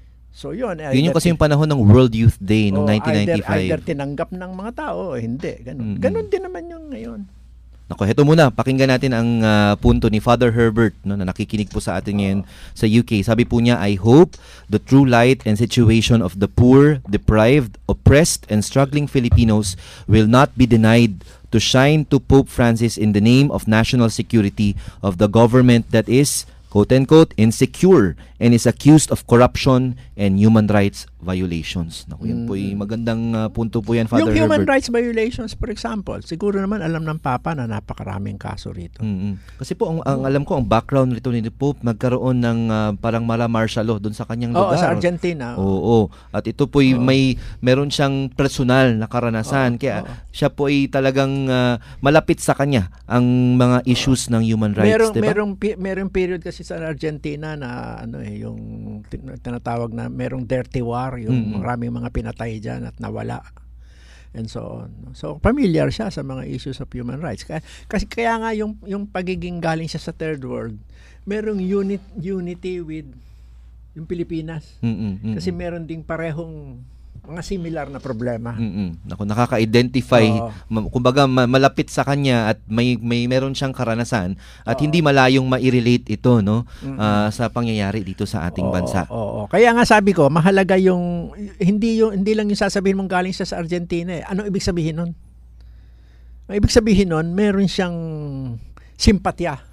So yun. Yun yung kasi yung panahon ng World Youth Day noong oh, nineteen ninety-five. Either, either tinanggap ng mga tao o hindi. Ganun. Mm-hmm. Ganun din naman yung ngayon. Nako, heto muna, pakinggan natin ang uh, punto ni Father Herbert, no, na nakikinig po sa atin ngayon sa U K. Sabi po niya, I hope the true light and situation of the poor, deprived, oppressed, and struggling Filipinos will not be denied to shine to Pope Francis in the name of national security of the government that is, quote-unquote, insecure and is accused of corruption and human rights violations. Naku, yan po yung magandang uh, punto po yan, Father Herbert. Yung human Herbert. rights violations, for example, siguro naman alam ng Papa na napakaraming kaso rito. Mm-hmm. Kasi po, ang, ang alam ko, ang background nito ni Pope, nagkaroon ng uh, parang mala martial law doon sa kanyang lugar. Oo, sa Argentina. Oo, oo. At ito po Oo. may meron siyang personal na karanasan. Oo, Kaya oo. siya po ay talagang uh, malapit sa kanya ang mga issues ng human rights, merong, diba? merong, pi- merong period kasi sa Argentina na ano eh, yung tin- tinatawag na merong dirty war, yung Mm-mm. maraming mga pinatay dyan at nawala. And so on. So, familiar siya sa mga issues of human rights. Kaya, kasi kaya nga yung, yung pagiging galing siya sa third world, merong unit, unity with yung Pilipinas. Mm-mm, mm-mm. Kasi meron ding parehong mga similar na problema. Mm-mm. Naku, nakaka-identify, Oo. ma- kumbaga ma- malapit sa kanya at may may meron siyang karanasan at Oo. hindi malayong ma-relate ito, no, Mm-mm. ah, sa pangyayari dito sa ating Oo, bansa. Oo, oo. Kaya nga sabi ko, mahalaga yung hindi yung hindi lang yung sasabihin mong galing siya sa Argentina. Eh. Ano ibig sabihin nun? Ang ibig sabihin nun, meron siyang simpatya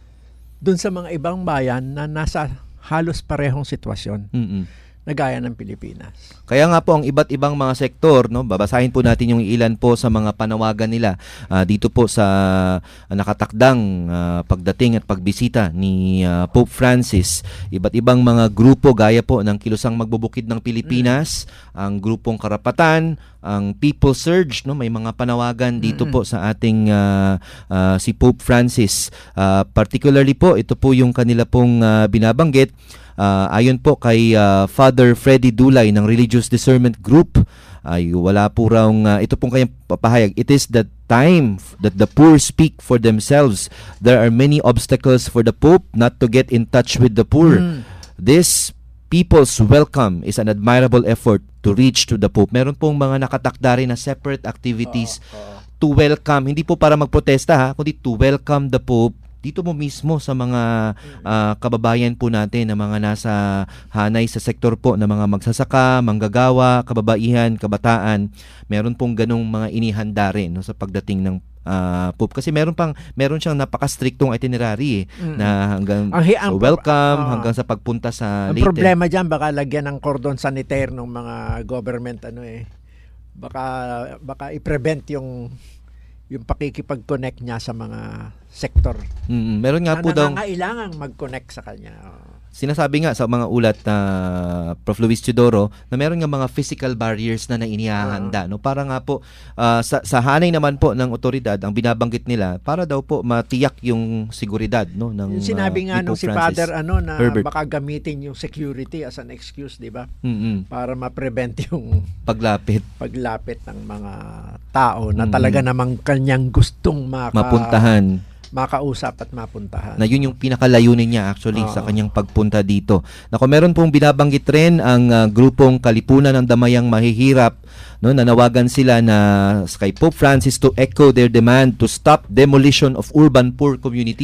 dun sa mga ibang bayan na nasa halos parehong sitwasyon Mm-mm. na gaya ng Pilipinas. Kaya nga po ang iba't ibang mga sektor, no, babasahin po natin yung ilan po sa mga panawagan nila ah, dito po sa ah, nakatakdang ah, pagdating at pagbisita ni ah, Pope Francis. Iba't ibang mga grupo gaya po ng Kilusang Magbubukid ng Pilipinas, ang grupong Karapatan, ang People Surge, no, may mga panawagan dito Mm-mm. po sa ating ah, ah, si Pope Francis. Ah, particularly po ito po yung kanila pong ah, binabanggit. Uh, ayon po kay uh, Father Freddy Dulay ng Religious Discernment Group, ay wala po raw, uh, ito pong kanyang papahayag, it is the time that the poor speak for themselves. There are many obstacles for the Pope not to get in touch with the poor. Mm. This people's welcome is an admirable effort to reach to the Pope. Meron pong mga nakatakda rin na separate activities Oo, oo. to welcome, hindi po para magprotesta ha, kundi to welcome the Pope dito mo mismo sa mga uh, kababayan po natin na mga nasa hanay sa sektor po na mga magsasaka, manggagawa, kababaihan, kabataan. Meron pong ganong mga inihanda rin, no, sa pagdating ng uh, Pope. Kasi meron pang meron siyang napaka-strictong itinerary eh, Mm. na hanggang Ang hi- ang so welcome, ah. hanggang sa pagpunta sa Ang Leyte. problema dyan, baka lagyan ng cordon sanitaire ng mga government, ano eh. Baka, baka i-prevent yung yung pakikipag-connect niya sa mga sektor. Mm, meron nga Na po daw nangangailangang mag-connect sa kanya. Oo. sinasabi nga sa mga ulat na Prof Luis Teodoro na meron nga mga physical barriers na nainihahanda, no, para nga po uh, sa, sa hanay naman po ng otoridad ang binabanggit nila para daw po matiyak yung seguridad, no, ng Yung sinabi uh, nga ni nung Pope si Francis. Father ano na Herbert. baka gamitin yung security as an excuse, di ba? Mm-mm. Para ma-prevent yung Paglapit, paglapit ng mga tao na Mm. talaga namang kanyang gustong maka, mapuntahan. makausap at mapuntahan. Na yun yung pinakalayunin niya actually Oo. sa kanyang pagpunta dito. Nako, meron pong binabanggit rin ang uh, grupong Kalipunan ng Damayang Mahihirap, no, nanawagan sila na kay Pope Francis to echo their demand to stop demolition of urban poor communities.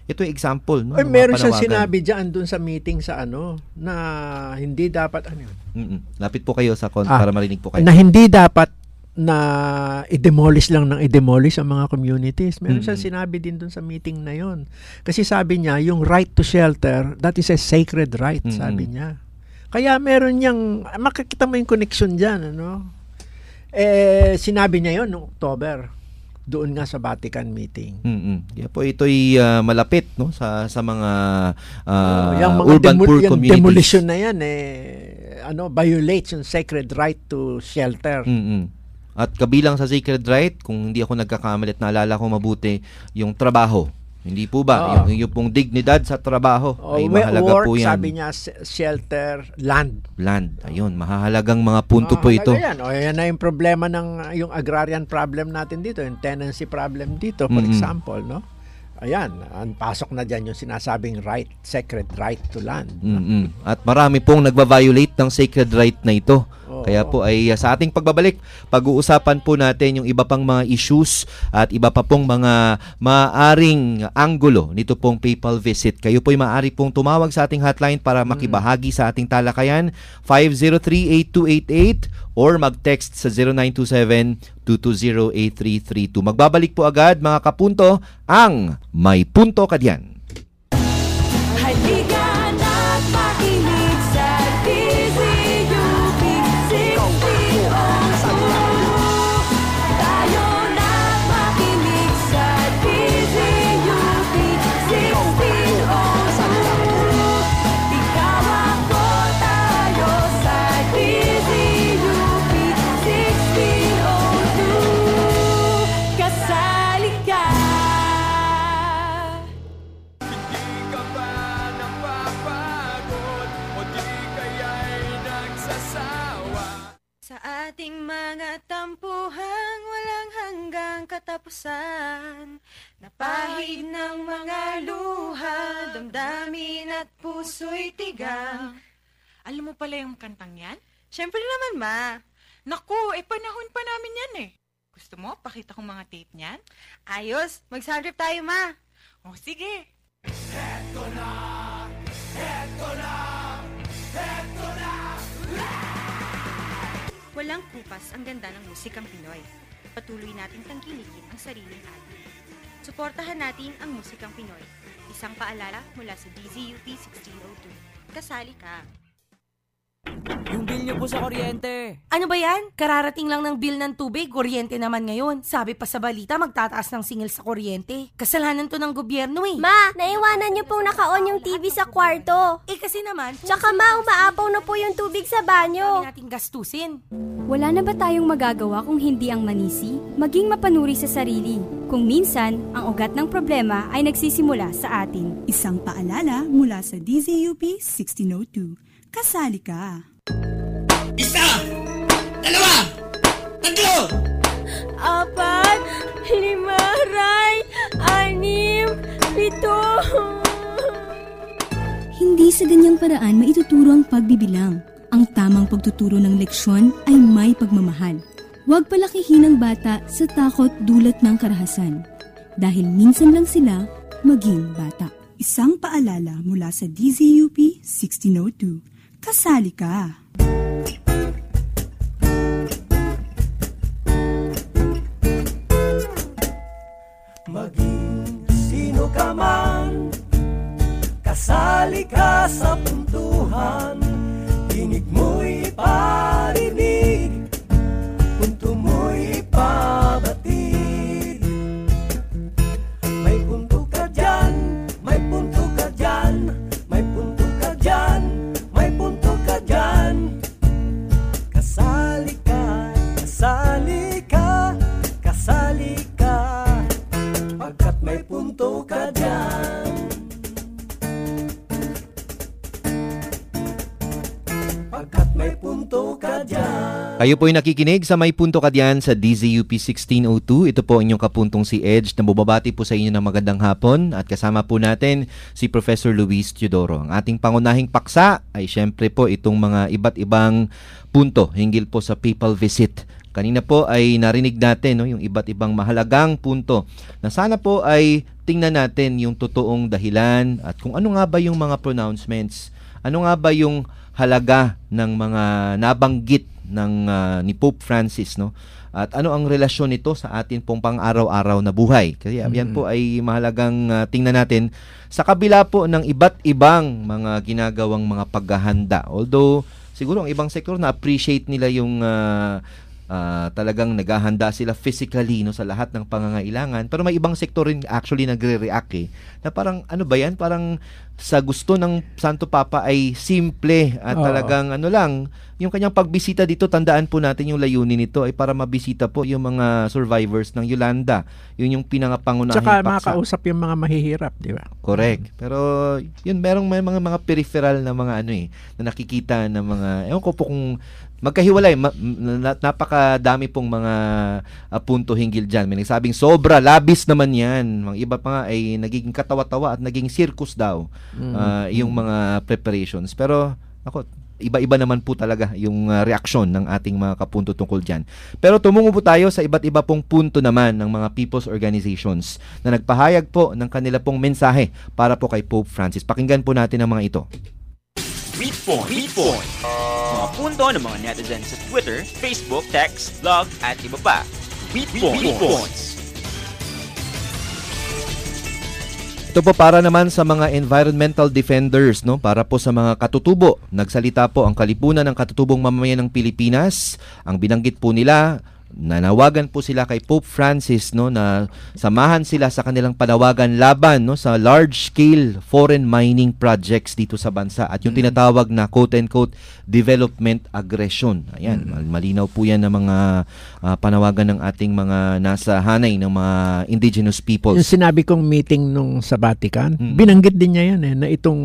Ito yung example, no? Ay, ng mga meron siyang panawagan. sinabi dyan dun sa meeting sa ano, na hindi dapat, ano yun? Mm-mm. Lapit po kayo sa kon Ah, para marinig po kayo. Na hindi dapat na i-demolish lang ng i-demolish ang mga communities. Meron siyang Mm-mm. sinabi din dun sa meeting na yon. Kasi sabi niya, yung right to shelter, that is a sacred right, Mm-mm. sabi niya. Kaya meron niyang, makikita mo yung connection dyan, ano? Eh, sinabi niya yon noong October, doon nga sa Vatican meeting. Mm-mm. Kaya po ito'y ah, malapit, no, sa sa mga ah, Oh, yung mga urban demo- poor yung communities. demolition na yan, eh, ano, violates yung sacred right to shelter. Mm-mm. At kabilang sa sacred right, kung hindi ako nagkakamali at naalala ko mabuti, yung trabaho. Hindi po ba? Oo. Yung, yung pong dignidad sa trabaho Oh, ay we- mahalaga work, po yan. sabi niya, s- shelter, land. Land. Ayun, mahalagang mga punto po Mahalaga ito. Yan. O, yan na yung problema ng yung agrarian problem natin dito, yung tenancy problem dito, for Mm-mm. example, no? Ayan, ang pasok na dyan yung sinasabing right, sacred right to land. Mm-mm. At marami pong nagva-violate ng sacred right na ito. Oo. Kaya po ay uh, sa ating pagbabalik, pag-uusapan po natin yung iba pang mga issues at iba pa pong mga maaring anggulo nito pong papal visit. Kayo po ay maaari pong tumawag sa ating hotline para makibahagi sa ating talakayan, five zero three, eight two eight eight or mag-text sa zero nine two seven, two two zero, eight three three two. Magbabalik po agad mga kapunto ang May Punto Ka Diyan. Halika na't makinig sa D Z U P sixteen oh two. Tayo na't makinig sa D Z U P sixteen oh two. Ikaw ako tayo sa D Z U P sixteen oh two. Kasali ka. Sa ating mga tampuhan, walang hanggang katapusan. Napahid ng mga luha, damdamin at puso'y tigang. Alam mo pala yung kantang yan? Siyempre naman, ma. Naku, eh panahon pa namin yan eh. Gusto mo, pakita kong mga tape niyan? Ayos, mag-sound trip tayo, ma. O sige. Walang kupas ang ganda ng musikang Pinoy. Patuloy nating tangkilikin ang sariling atin. Suportahan natin ang musikang Pinoy. Isang paalala mula sa D Z U P sixteen oh two. Kasali ka. Yung bill niyo po sa kuryente. Ano ba yan? Kararating lang ng bill ng tubig, kuryente naman ngayon. Sabi pa sa balita, magtataas ng singil sa kuryente. Kasalanan to ng gobyerno eh. Ma, naiwanan niyo pong naka-on yung T V sa kwarto. Eh kasi naman, Tsaka ma, umaapaw na po yung tubig sa banyo. Kami nating gastusin. Wala na ba tayong magagawa kung hindi ang manisi? Maging mapanuri sa sarili. Kung minsan, ang ugat ng problema ay nagsisimula sa atin. Isang paalala mula sa D Z U P sixteen oh two. Kasali ka. Isa! Dalawa! Tatlo! Apat, lima, ray, anim, pito. Hindi sa ganyang paraan maituturo ang pagbibilang. Ang tamang pagtuturo ng leksyon ay may pagmamahal. Huwag palakihin ang bata sa takot dulot ng karahasan. Dahil minsan lang sila maging bata. Isang paalala mula sa D Z U P sixteen oh two. Kasali ka. Maging sino ka man, kasali ka sa puntuhan. Tinig mo'y parinig, punto mo'y ipabatid. May punto ka dyan, may punto ka dyan, may punto ka dyan, may punto ka dyan. Kasali ka, kasali ka, kasali ka, pagkat may punto ka dyan. Pagkat may punto ka dyan. Kayo po ay nakikinig sa May Punto Ka Diyan sa D Z U P sixteen oh two. Ito po inyong kapuntong si Edge na bubabati po sa inyo ng magandang hapon at kasama po natin si Professor Luis Teodoro. Ang ating pangunahing paksa ay syempre po itong mga iba't ibang punto hinggil po sa papal visit Kanina po ay narinig natin no, yung iba't ibang mahalagang punto na sana po ay tingnan natin yung totoong dahilan at kung ano nga ba yung mga pronouncements, ano nga ba yung halaga ng mga nabanggit ng uh, ni Pope Francis, no? At ano ang relasyon nito sa atin pong pang-araw-araw na buhay. Kasi mm-hmm. yan po ay mahalagang uh, tingnan natin sa kabila po ng iba't ibang mga ginagawang mga paghahanda. Although siguro ang ibang sektor na appreciate nila yung uh, Uh, talagang naghahanda sila physically no sa lahat ng pangangailangan, pero may ibang sektor rin actually nagre-react eh, na parang ano ba yan, parang sa gusto ng Santo Papa ay simple at Oo. talagang ano lang yung kanyang pagbisita dito. Tandaan po natin yung layunin nito ay para mabisita po yung mga survivors ng Yolanda. Yun yung pinakapangunahing Tsaka paksa. makausap yung mga mahihirap, di ba? Correct. Pero yun, merong may mga mga peripheral na mga ano eh, na nakikita ng mga, ewan ko po kung magkahiwalay, ma- na- napakadami pong mga uh, punto hinggil dyan. May nagsabing sobra, labis naman yan. Mga iba pa nga ay nagiging katawa-tawa at naging circus daw Mm. uh, yung mga preparations. Pero ako, iba-iba naman po talaga yung uh, reaksyon ng ating mga kapunto tungkol dyan. Pero tumungo po tayo sa iba't iba pong punto naman ng mga people's organizations na nagpahayag po ng kanila pong mensahe para po kay Pope Francis. Pakinggan po natin ang mga ito. Tweet Point. Tweet Point. Mga punto ng mga netizens sa Twitter, Facebook, text, blog, at iba pa. Tweet Points. Ito po para naman sa mga environmental defenders, no? Para po sa mga katutubo. Nagsalita po ang Kalipunan ng Katutubong Mamamayan ng Pilipinas. Ang binanggit po nila, nanawagan po sila kay Pope Francis no na samahan sila sa kanilang panawagan laban no sa large scale foreign mining projects dito sa bansa at yung mm-hmm. tinatawag na quote and quote development aggression. Ayan, mm-hmm. malinaw po yan ng mga uh, panawagan ng ating mga nasa hanay ng mga indigenous peoples. Yung sinabi kong meeting nung sa Vatican, mm-hmm. binanggit din niya yan eh na itong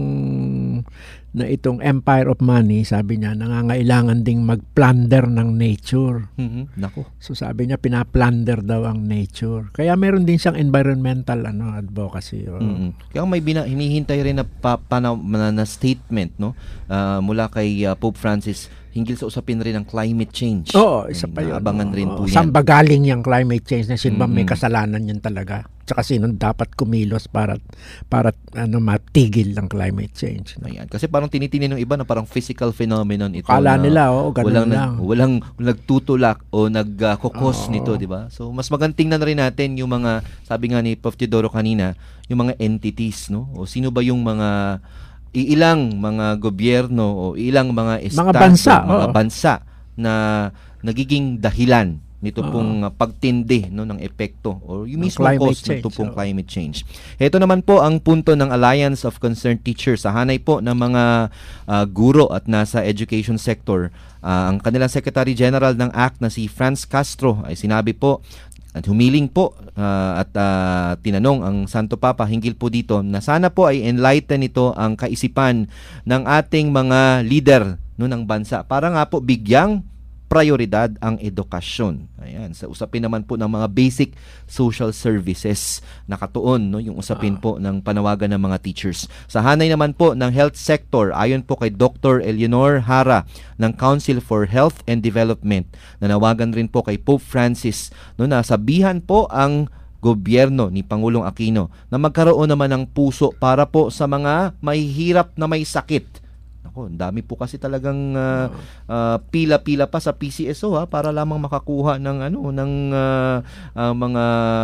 na itong empire of money, sabi niya, nangangailangan ding mag-plunder ng nature. Mm-hmm. Nako. So sabi niya, pinaplunder daw ang nature. Kaya meron din siyang environmental ano advocacy. Oh. Mm-hmm. Kaya may bina- hinihintay rin na, pa, pa, na, na statement no uh, mula kay uh, Pope Francis hinggil sa usapin rin ng climate change. Oo, isa pa yun. Abangan rin Oo. po yan. Saan ba galing yung climate change na sino ba Mm-hmm. may kasalanan yan talaga? Tsaka sino dapat kumilos para para ano matigil ng climate change. No? Ayan. Kasi parang tinitinin ng iba na parang physical phenomenon ito. Kala na nila, oo, ganun walang, lang. Nag, walang nagtutulak o nagkukos uh, nito, di ba? So, mas maganting na rin natin yung mga, sabi nga ni Prof Teodoro kanina, yung mga entities, no? O sino ba yung mga iilang mga gobyerno o ilang mga estado, mga bansa, mga oo. bansa na nagiging dahilan nito Uh-huh. pong uh, pagtindi no ng epekto o yung Ng mismo cause change, nito pong oh. climate change. Ito naman po ang punto ng Alliance of Concerned Teachers sa hanay po ng mga uh, guro at nasa education sector. Uh, ang kanilang Secretary General ng A C T na si Franz Castro ay sinabi po at humiling po uh, at uh, tinanong ang Santo Papa hinggil po dito na sana po ay enlighten ito ang kaisipan ng ating mga leader no ng bansa para nga po bigyang prioridad ang edukasyon. Ayan, sa usapin naman po ng mga basic social services nakatuon no yung usapin po ng panawagan ng mga teachers. Sa hanay naman po ng health sector, ayon po kay Doctor Eleanor Hara ng Council for Health and Development, nanawagan rin po kay Pope Francis no na sabihan po ang gobyerno ni Pangulong Aquino na magkaroon naman ng puso para po sa mga mahihirap na may sakit. Ako, ang dami po kasi talagang uh, uh, pila-pila pa sa P C S O ha para lamang makakuha ng ano ng uh, uh, mga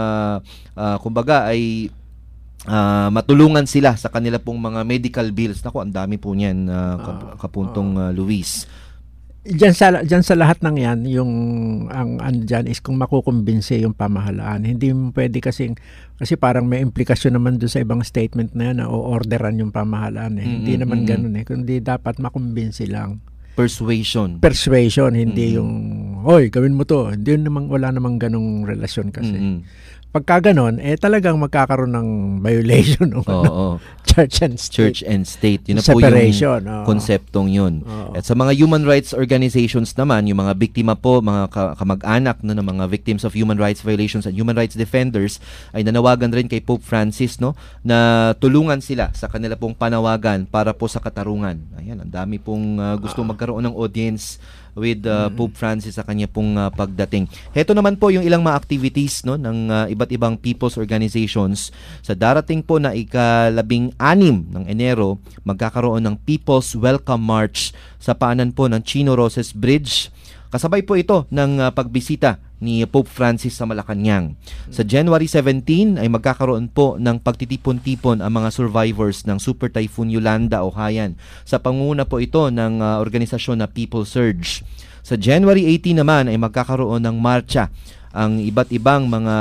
uh, kumbaga ay uh, matulungan sila sa kanila pong mga medical bills. Nako, ang dami po niyan uh, kap- kapuntong uh, Luis. Diyan sa diyan sa lahat ng 'yan, yung ang ano diyan is kung makukumbinse yung pamahalaan. Hindi mo pwede kasi kasi parang may implikasyon naman doon sa ibang statement na 'yan na o-orderan yung pamahalaan eh. Mm-hmm, hindi naman mm-hmm. ganoon eh. Kundi dapat makumbinse lang. Persuasion. Persuasion, hindi mm-hmm. yung hoy, gawin mo 'to. Hindi naman wala namang ganung relasyon kasi. Mm-hmm. Pagka ganon, eh talagang magkakaroon ng violation ng oh, oh. church and state. Church and state. Yun na Separation, po yung oh. konseptong yun. Oh. At sa mga human rights organizations naman, yung mga biktima po, mga kamag-anak no, ng mga victims of human rights violations and human rights defenders, ay nanawagan rin kay Pope Francis no, na tulungan sila sa kanila pong panawagan para po sa katarungan. Ayan, ang dami pong uh, gusto magkaroon ng audience with uh, Pope Francis sa kanya pong uh, pagdating. Heto naman po yung ilang mga activities no ng uh, iba't ibang people's organizations. Sa darating po na ikalabing anim ng Enero, magkakaroon ng People's Welcome March sa paanan po ng Chino Roces Bridge. Kasabay po ito ng uh, pagbisita ni Pope Francis sa Malacanang. Sa January seventeenth ay magkakaroon po ng pagtitipon-tipon ang mga survivors ng Super Typhoon Yolanda o Haiyan. Sa pangunguna po ito ng uh, organisasyon na People Surge. Sa January eighteenth naman ay magkakaroon ng marcha ang iba't ibang mga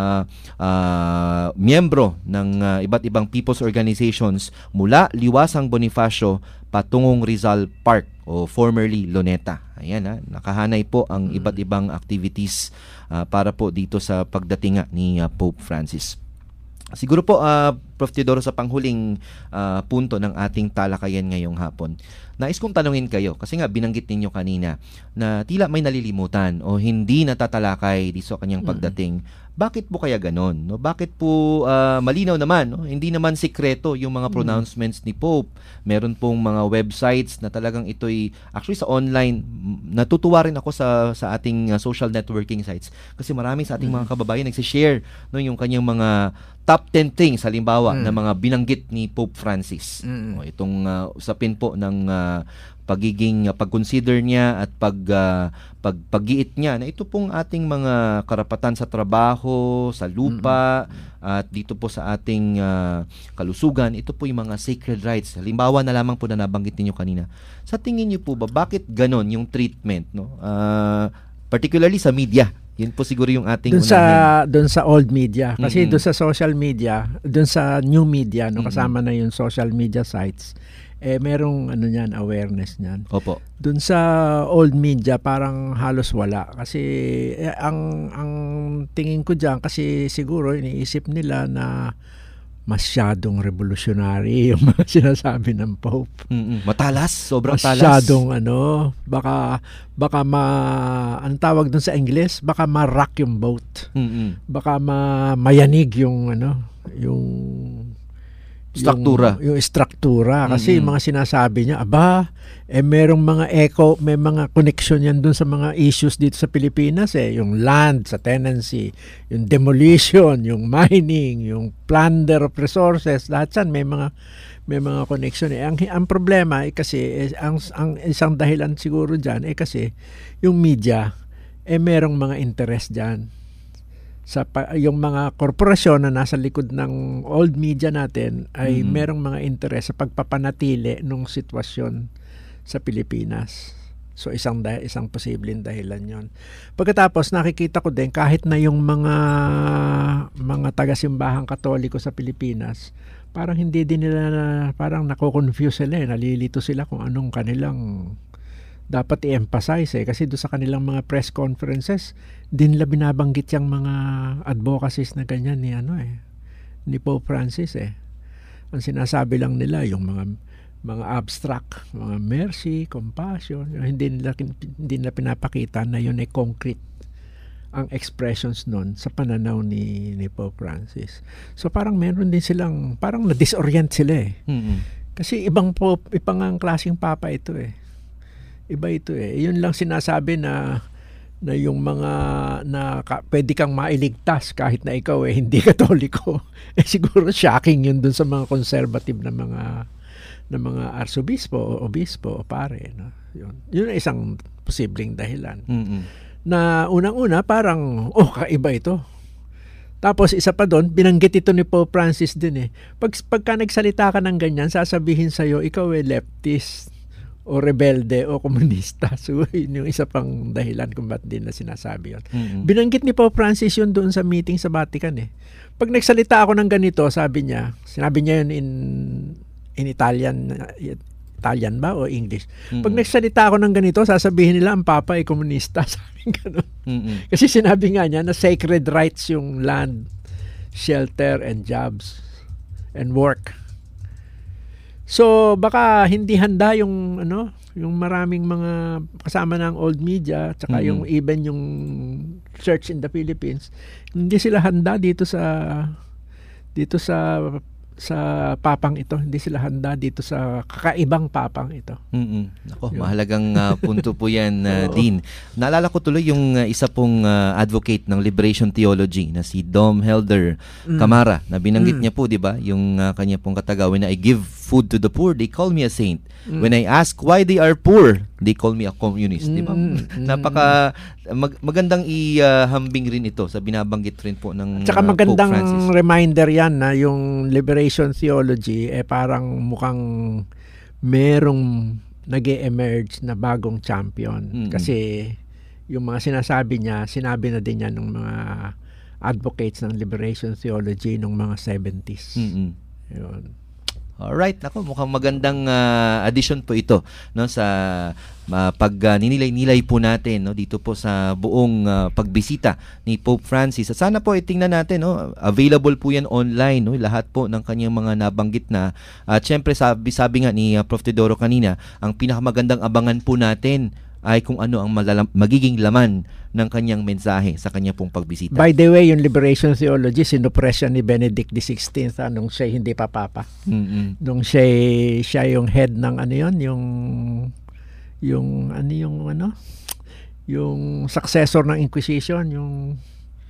uh, miyembro ng uh, iba't ibang people's organizations mula Liwasang Bonifacio patungong Rizal Park o formerly Luneta. Ayan ha, nakahanay po ang iba't ibang activities uh, para po dito sa pagdating ni uh, Pope Francis. Siguro po, uh, Prof Teodoro, sa panghuling uh, punto ng ating talakayan ngayong hapon, nais kong tanungin kayo, kasi nga binanggit ninyo kanina na tila may nalilimutan o hindi natatalakay dito sa kanyang pagdating. Bakit po kaya ganon? No? Bakit po uh, malinaw naman, no? Hindi naman sikreto yung mga pronouncements ni Pope. Meron pong mga websites na talagang ito'y, actually sa online, natutuwa rin ako sa sa ating uh, social networking sites kasi marami sa ating mga kababayan nagsishare no, yung kanyang mga top ten things, halimbawa, mm. na mga binanggit ni Pope Francis. Mm. O, itong uh, usapin po ng uh, pagiging uh, pag-consider niya at pag uh, pag pag-iit niya na ito pong ating mga karapatan sa trabaho, sa lupa, mm-hmm. at dito po sa ating uh, kalusugan, ito po yung mga sacred rights. Halimbawa na lamang po na nabanggit niyo kanina. Sa tingin niyo po ba bakit ganon yung treatment, no? Uh, particularly sa media. Yun po siguro yung ating doon sa doon sa old media kasi mm-hmm. doon sa social media, doon sa new media no, kasama mm-hmm. na yung social media sites. Eh merong ano niyan, awareness niyan. Opo. Doon sa old media parang halos wala kasi eh, ang ang tingin ko diyan kasi siguro iniisip nila na masyadong revolutionary yung mga sinasabi ng Pope. Mm-mm. Matalas, sobrang masyadong, talas. Masyadong ano, baka baka ma ang tawag doon sa English, baka ma-rock yung boat. Mm-mm. Baka ma mayanig yung ano, yung struktura. Yung, yung struktura kasi mm-hmm. mga sinasabi niya, aba, eh merong mga echo, may mga connection yan dun sa mga issues dito sa Pilipinas eh, yung land sa tenancy, yung demolition, yung mining, yung plunder of resources, lahat yan may mga may mga connection eh. Ang ang problema eh kasi eh, ang ang isang dahilan siguro diyan eh kasi yung media eh merong mga interest diyan. Sa yung mga korporasyon na nasa likod ng old media natin ay mm-hmm. merong mga interes sa pagpapanatili ng sitwasyon sa Pilipinas. So isang dah- isang posibleng dahilan 'yon. Pagkatapos nakikita ko din kahit na yung mga mga taga-simbahang Katoliko sa Pilipinas, parang hindi din nila na, parang nako-confuse sila, eh, nalilito sila kung anong kanilang dapat i-emphasize eh. Kasi doon sa kanilang mga press conferences, din nila binabanggit yung mga advocacies na ganyan ni ano eh, ni Pope Francis eh. Ang sinasabi lang nila yung mga mga abstract, mga mercy, compassion, hindi nila hindi nila pinapakita na yun ay concrete ang expressions nun sa pananaw ni ni Pope Francis. So parang meron din silang parang na-disorient sila eh. Mm-hmm. Kasi ibang Pope, ibang ang klaseng papa ito eh. Iba ito eh. Yun lang sinasabi na na yung mga na ka, pwede kang mailigtas kahit na ikaw eh hindi Katoliko. Eh siguro shocking yun dun sa mga conservative na mga na mga arsobispo o obispo o pare, no? Yun. Yun ay isang posibleng dahilan. Mm-hmm. Na unang-una parang oh kaiba ito. Tapos isa pa doon, binanggit ito ni Pope Francis din eh. Pag pagka nagsalita ka ng ganyan, sasabihin sa iyo ikaw ay leftist o rebelde o komunista. So, yun yung isa pang dahilan kung ba't din na sinasabi yun. Mm-hmm. Binanggit ni Pope Francis yun doon sa meeting sa Vatican eh. Pag nagsalita ako ng ganito, sabi niya, sinabi niya yun in in Italian, Italian ba o English? Mm-hmm. Pag nagsalita ako ng ganito, sasabihin nila ang Papa ay komunista. Sabi ganun. Mm-hmm. Kasi sinabi nga niya na sacred rights yung land, shelter, and jobs, and work. So baka hindi handa yung ano, yung maraming mga kasama ng old media at saka mm-hmm. yung even yung church in the Philippines, hindi sila handa dito sa dito sa sa papang ito. Hindi sila handa dito sa kakaibang papang ito. Mm-mm. Ako, mahalagang uh, punto po yan, uh, Dean. Naalala ko tuloy yung uh, isa pong uh, advocate ng Liberation Theology na si Dom Helder Mm. Camara na binanggit Mm. niya po, di ba, yung uh, kanya pong katagawin na I give food to the poor, they call me a saint. Mm. When I ask why they are poor, they call me a communist, di ba? Mm. Napaka mag, magandang ihambing rin ito sa binabanggit rin po ng Tsaka uh, magandang Pope Francis. reminder yan na yung Liberation Theology eh parang mukhang merong nag-e-emerge na bagong champion. Mm-mm. Kasi yung mga sinasabi niya, sinabi na din yan ng mga advocates ng Liberation Theology nung mga seventies. Mm-mm. Yun. Alright, nako, mukhang magandang uh, addition po ito, no, sa uh, pag uh, ninilay-nilay po natin, no, dito po sa buong uh, pagbisita ni Pope Francis. At sana po itingnan natin, no, available po yan online, no, lahat po ng kanyang mga nabanggit na. At syempre sabi sabi nga ni uh, Prof Teodoro kanina, ang pinakamagandang abangan po natin ay kung ano ang malalam, magiging laman ng kanyang mensahe sa kanya pong pagbisita. By the way, yung Liberation Theology, sinupress siya ni Benedict the sixteenth ah, nung siya hindi pa papa. Mm-mm. Nung siya, siya yung head ng ano yun, yung yung ano yung ano yung successor ng Inquisition, yung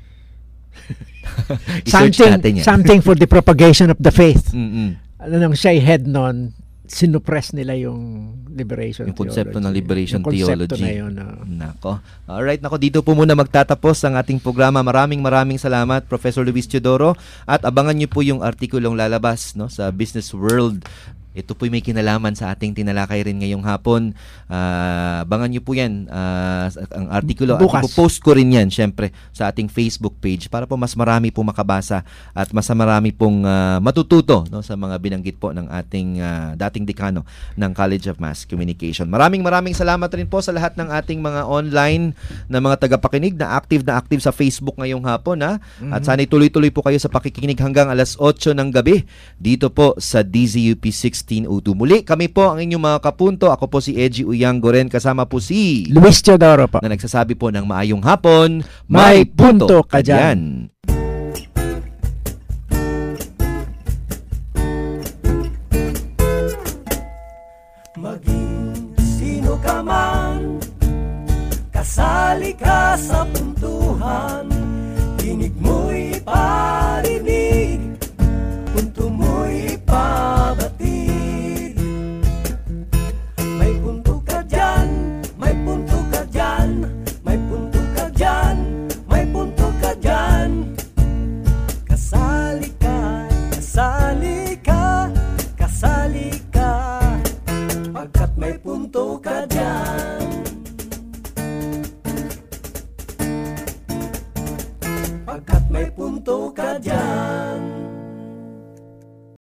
something, something for the propagation of the faith. Mm-mm. Ano nung siya head nun, sinupress nila yung liberation yung konsepto theology. ng liberation yung konsepto theology. Na yun, uh. Nako. Alright, nako, dito po muna magtatapos ang ating programa. Maraming maraming salamat, Professor Luis Teodoro, at abangan niyo po yung artikulong lalabas, no, sa Business World. Ito po may kinalaman sa ating tinalakay rin ngayong hapon. Uh, abangan nyo po yan, uh, ang artikulo. At ipopost ko rin yan, syempre, sa ating Facebook page para po mas marami po makabasa at mas marami pong uh, matututo, no, sa mga binanggit po ng ating uh, dating dekano ng College of Mass Communication. Maraming maraming salamat rin po sa lahat ng ating mga online na mga tagapakinig na active na active sa Facebook ngayong hapon. Ha? Mm-hmm. At sana'y tuloy-tuloy po kayo sa pakikinig hanggang alas otso ng gabi dito po sa D Z U P sixteen oh two. Muli, kami po ang inyong mga kapunto. Ako po si Edgy Uyang Goren, kasama po si Luis Teodoro po, na nagsasabi po ng maayong hapon. May punto ka dyan. Maging sino ka man, kasali ka sa puntuhan. Tinig mo'y parinig, punto mo'y pabatid. May punto ka dyan, may punto ka dyan, may punto ka dyan, may punto ka dyan. Kasali ka, kasali ka, kasali ka, pagkat may punto ka dyan. Pagkat may punto ka dyan.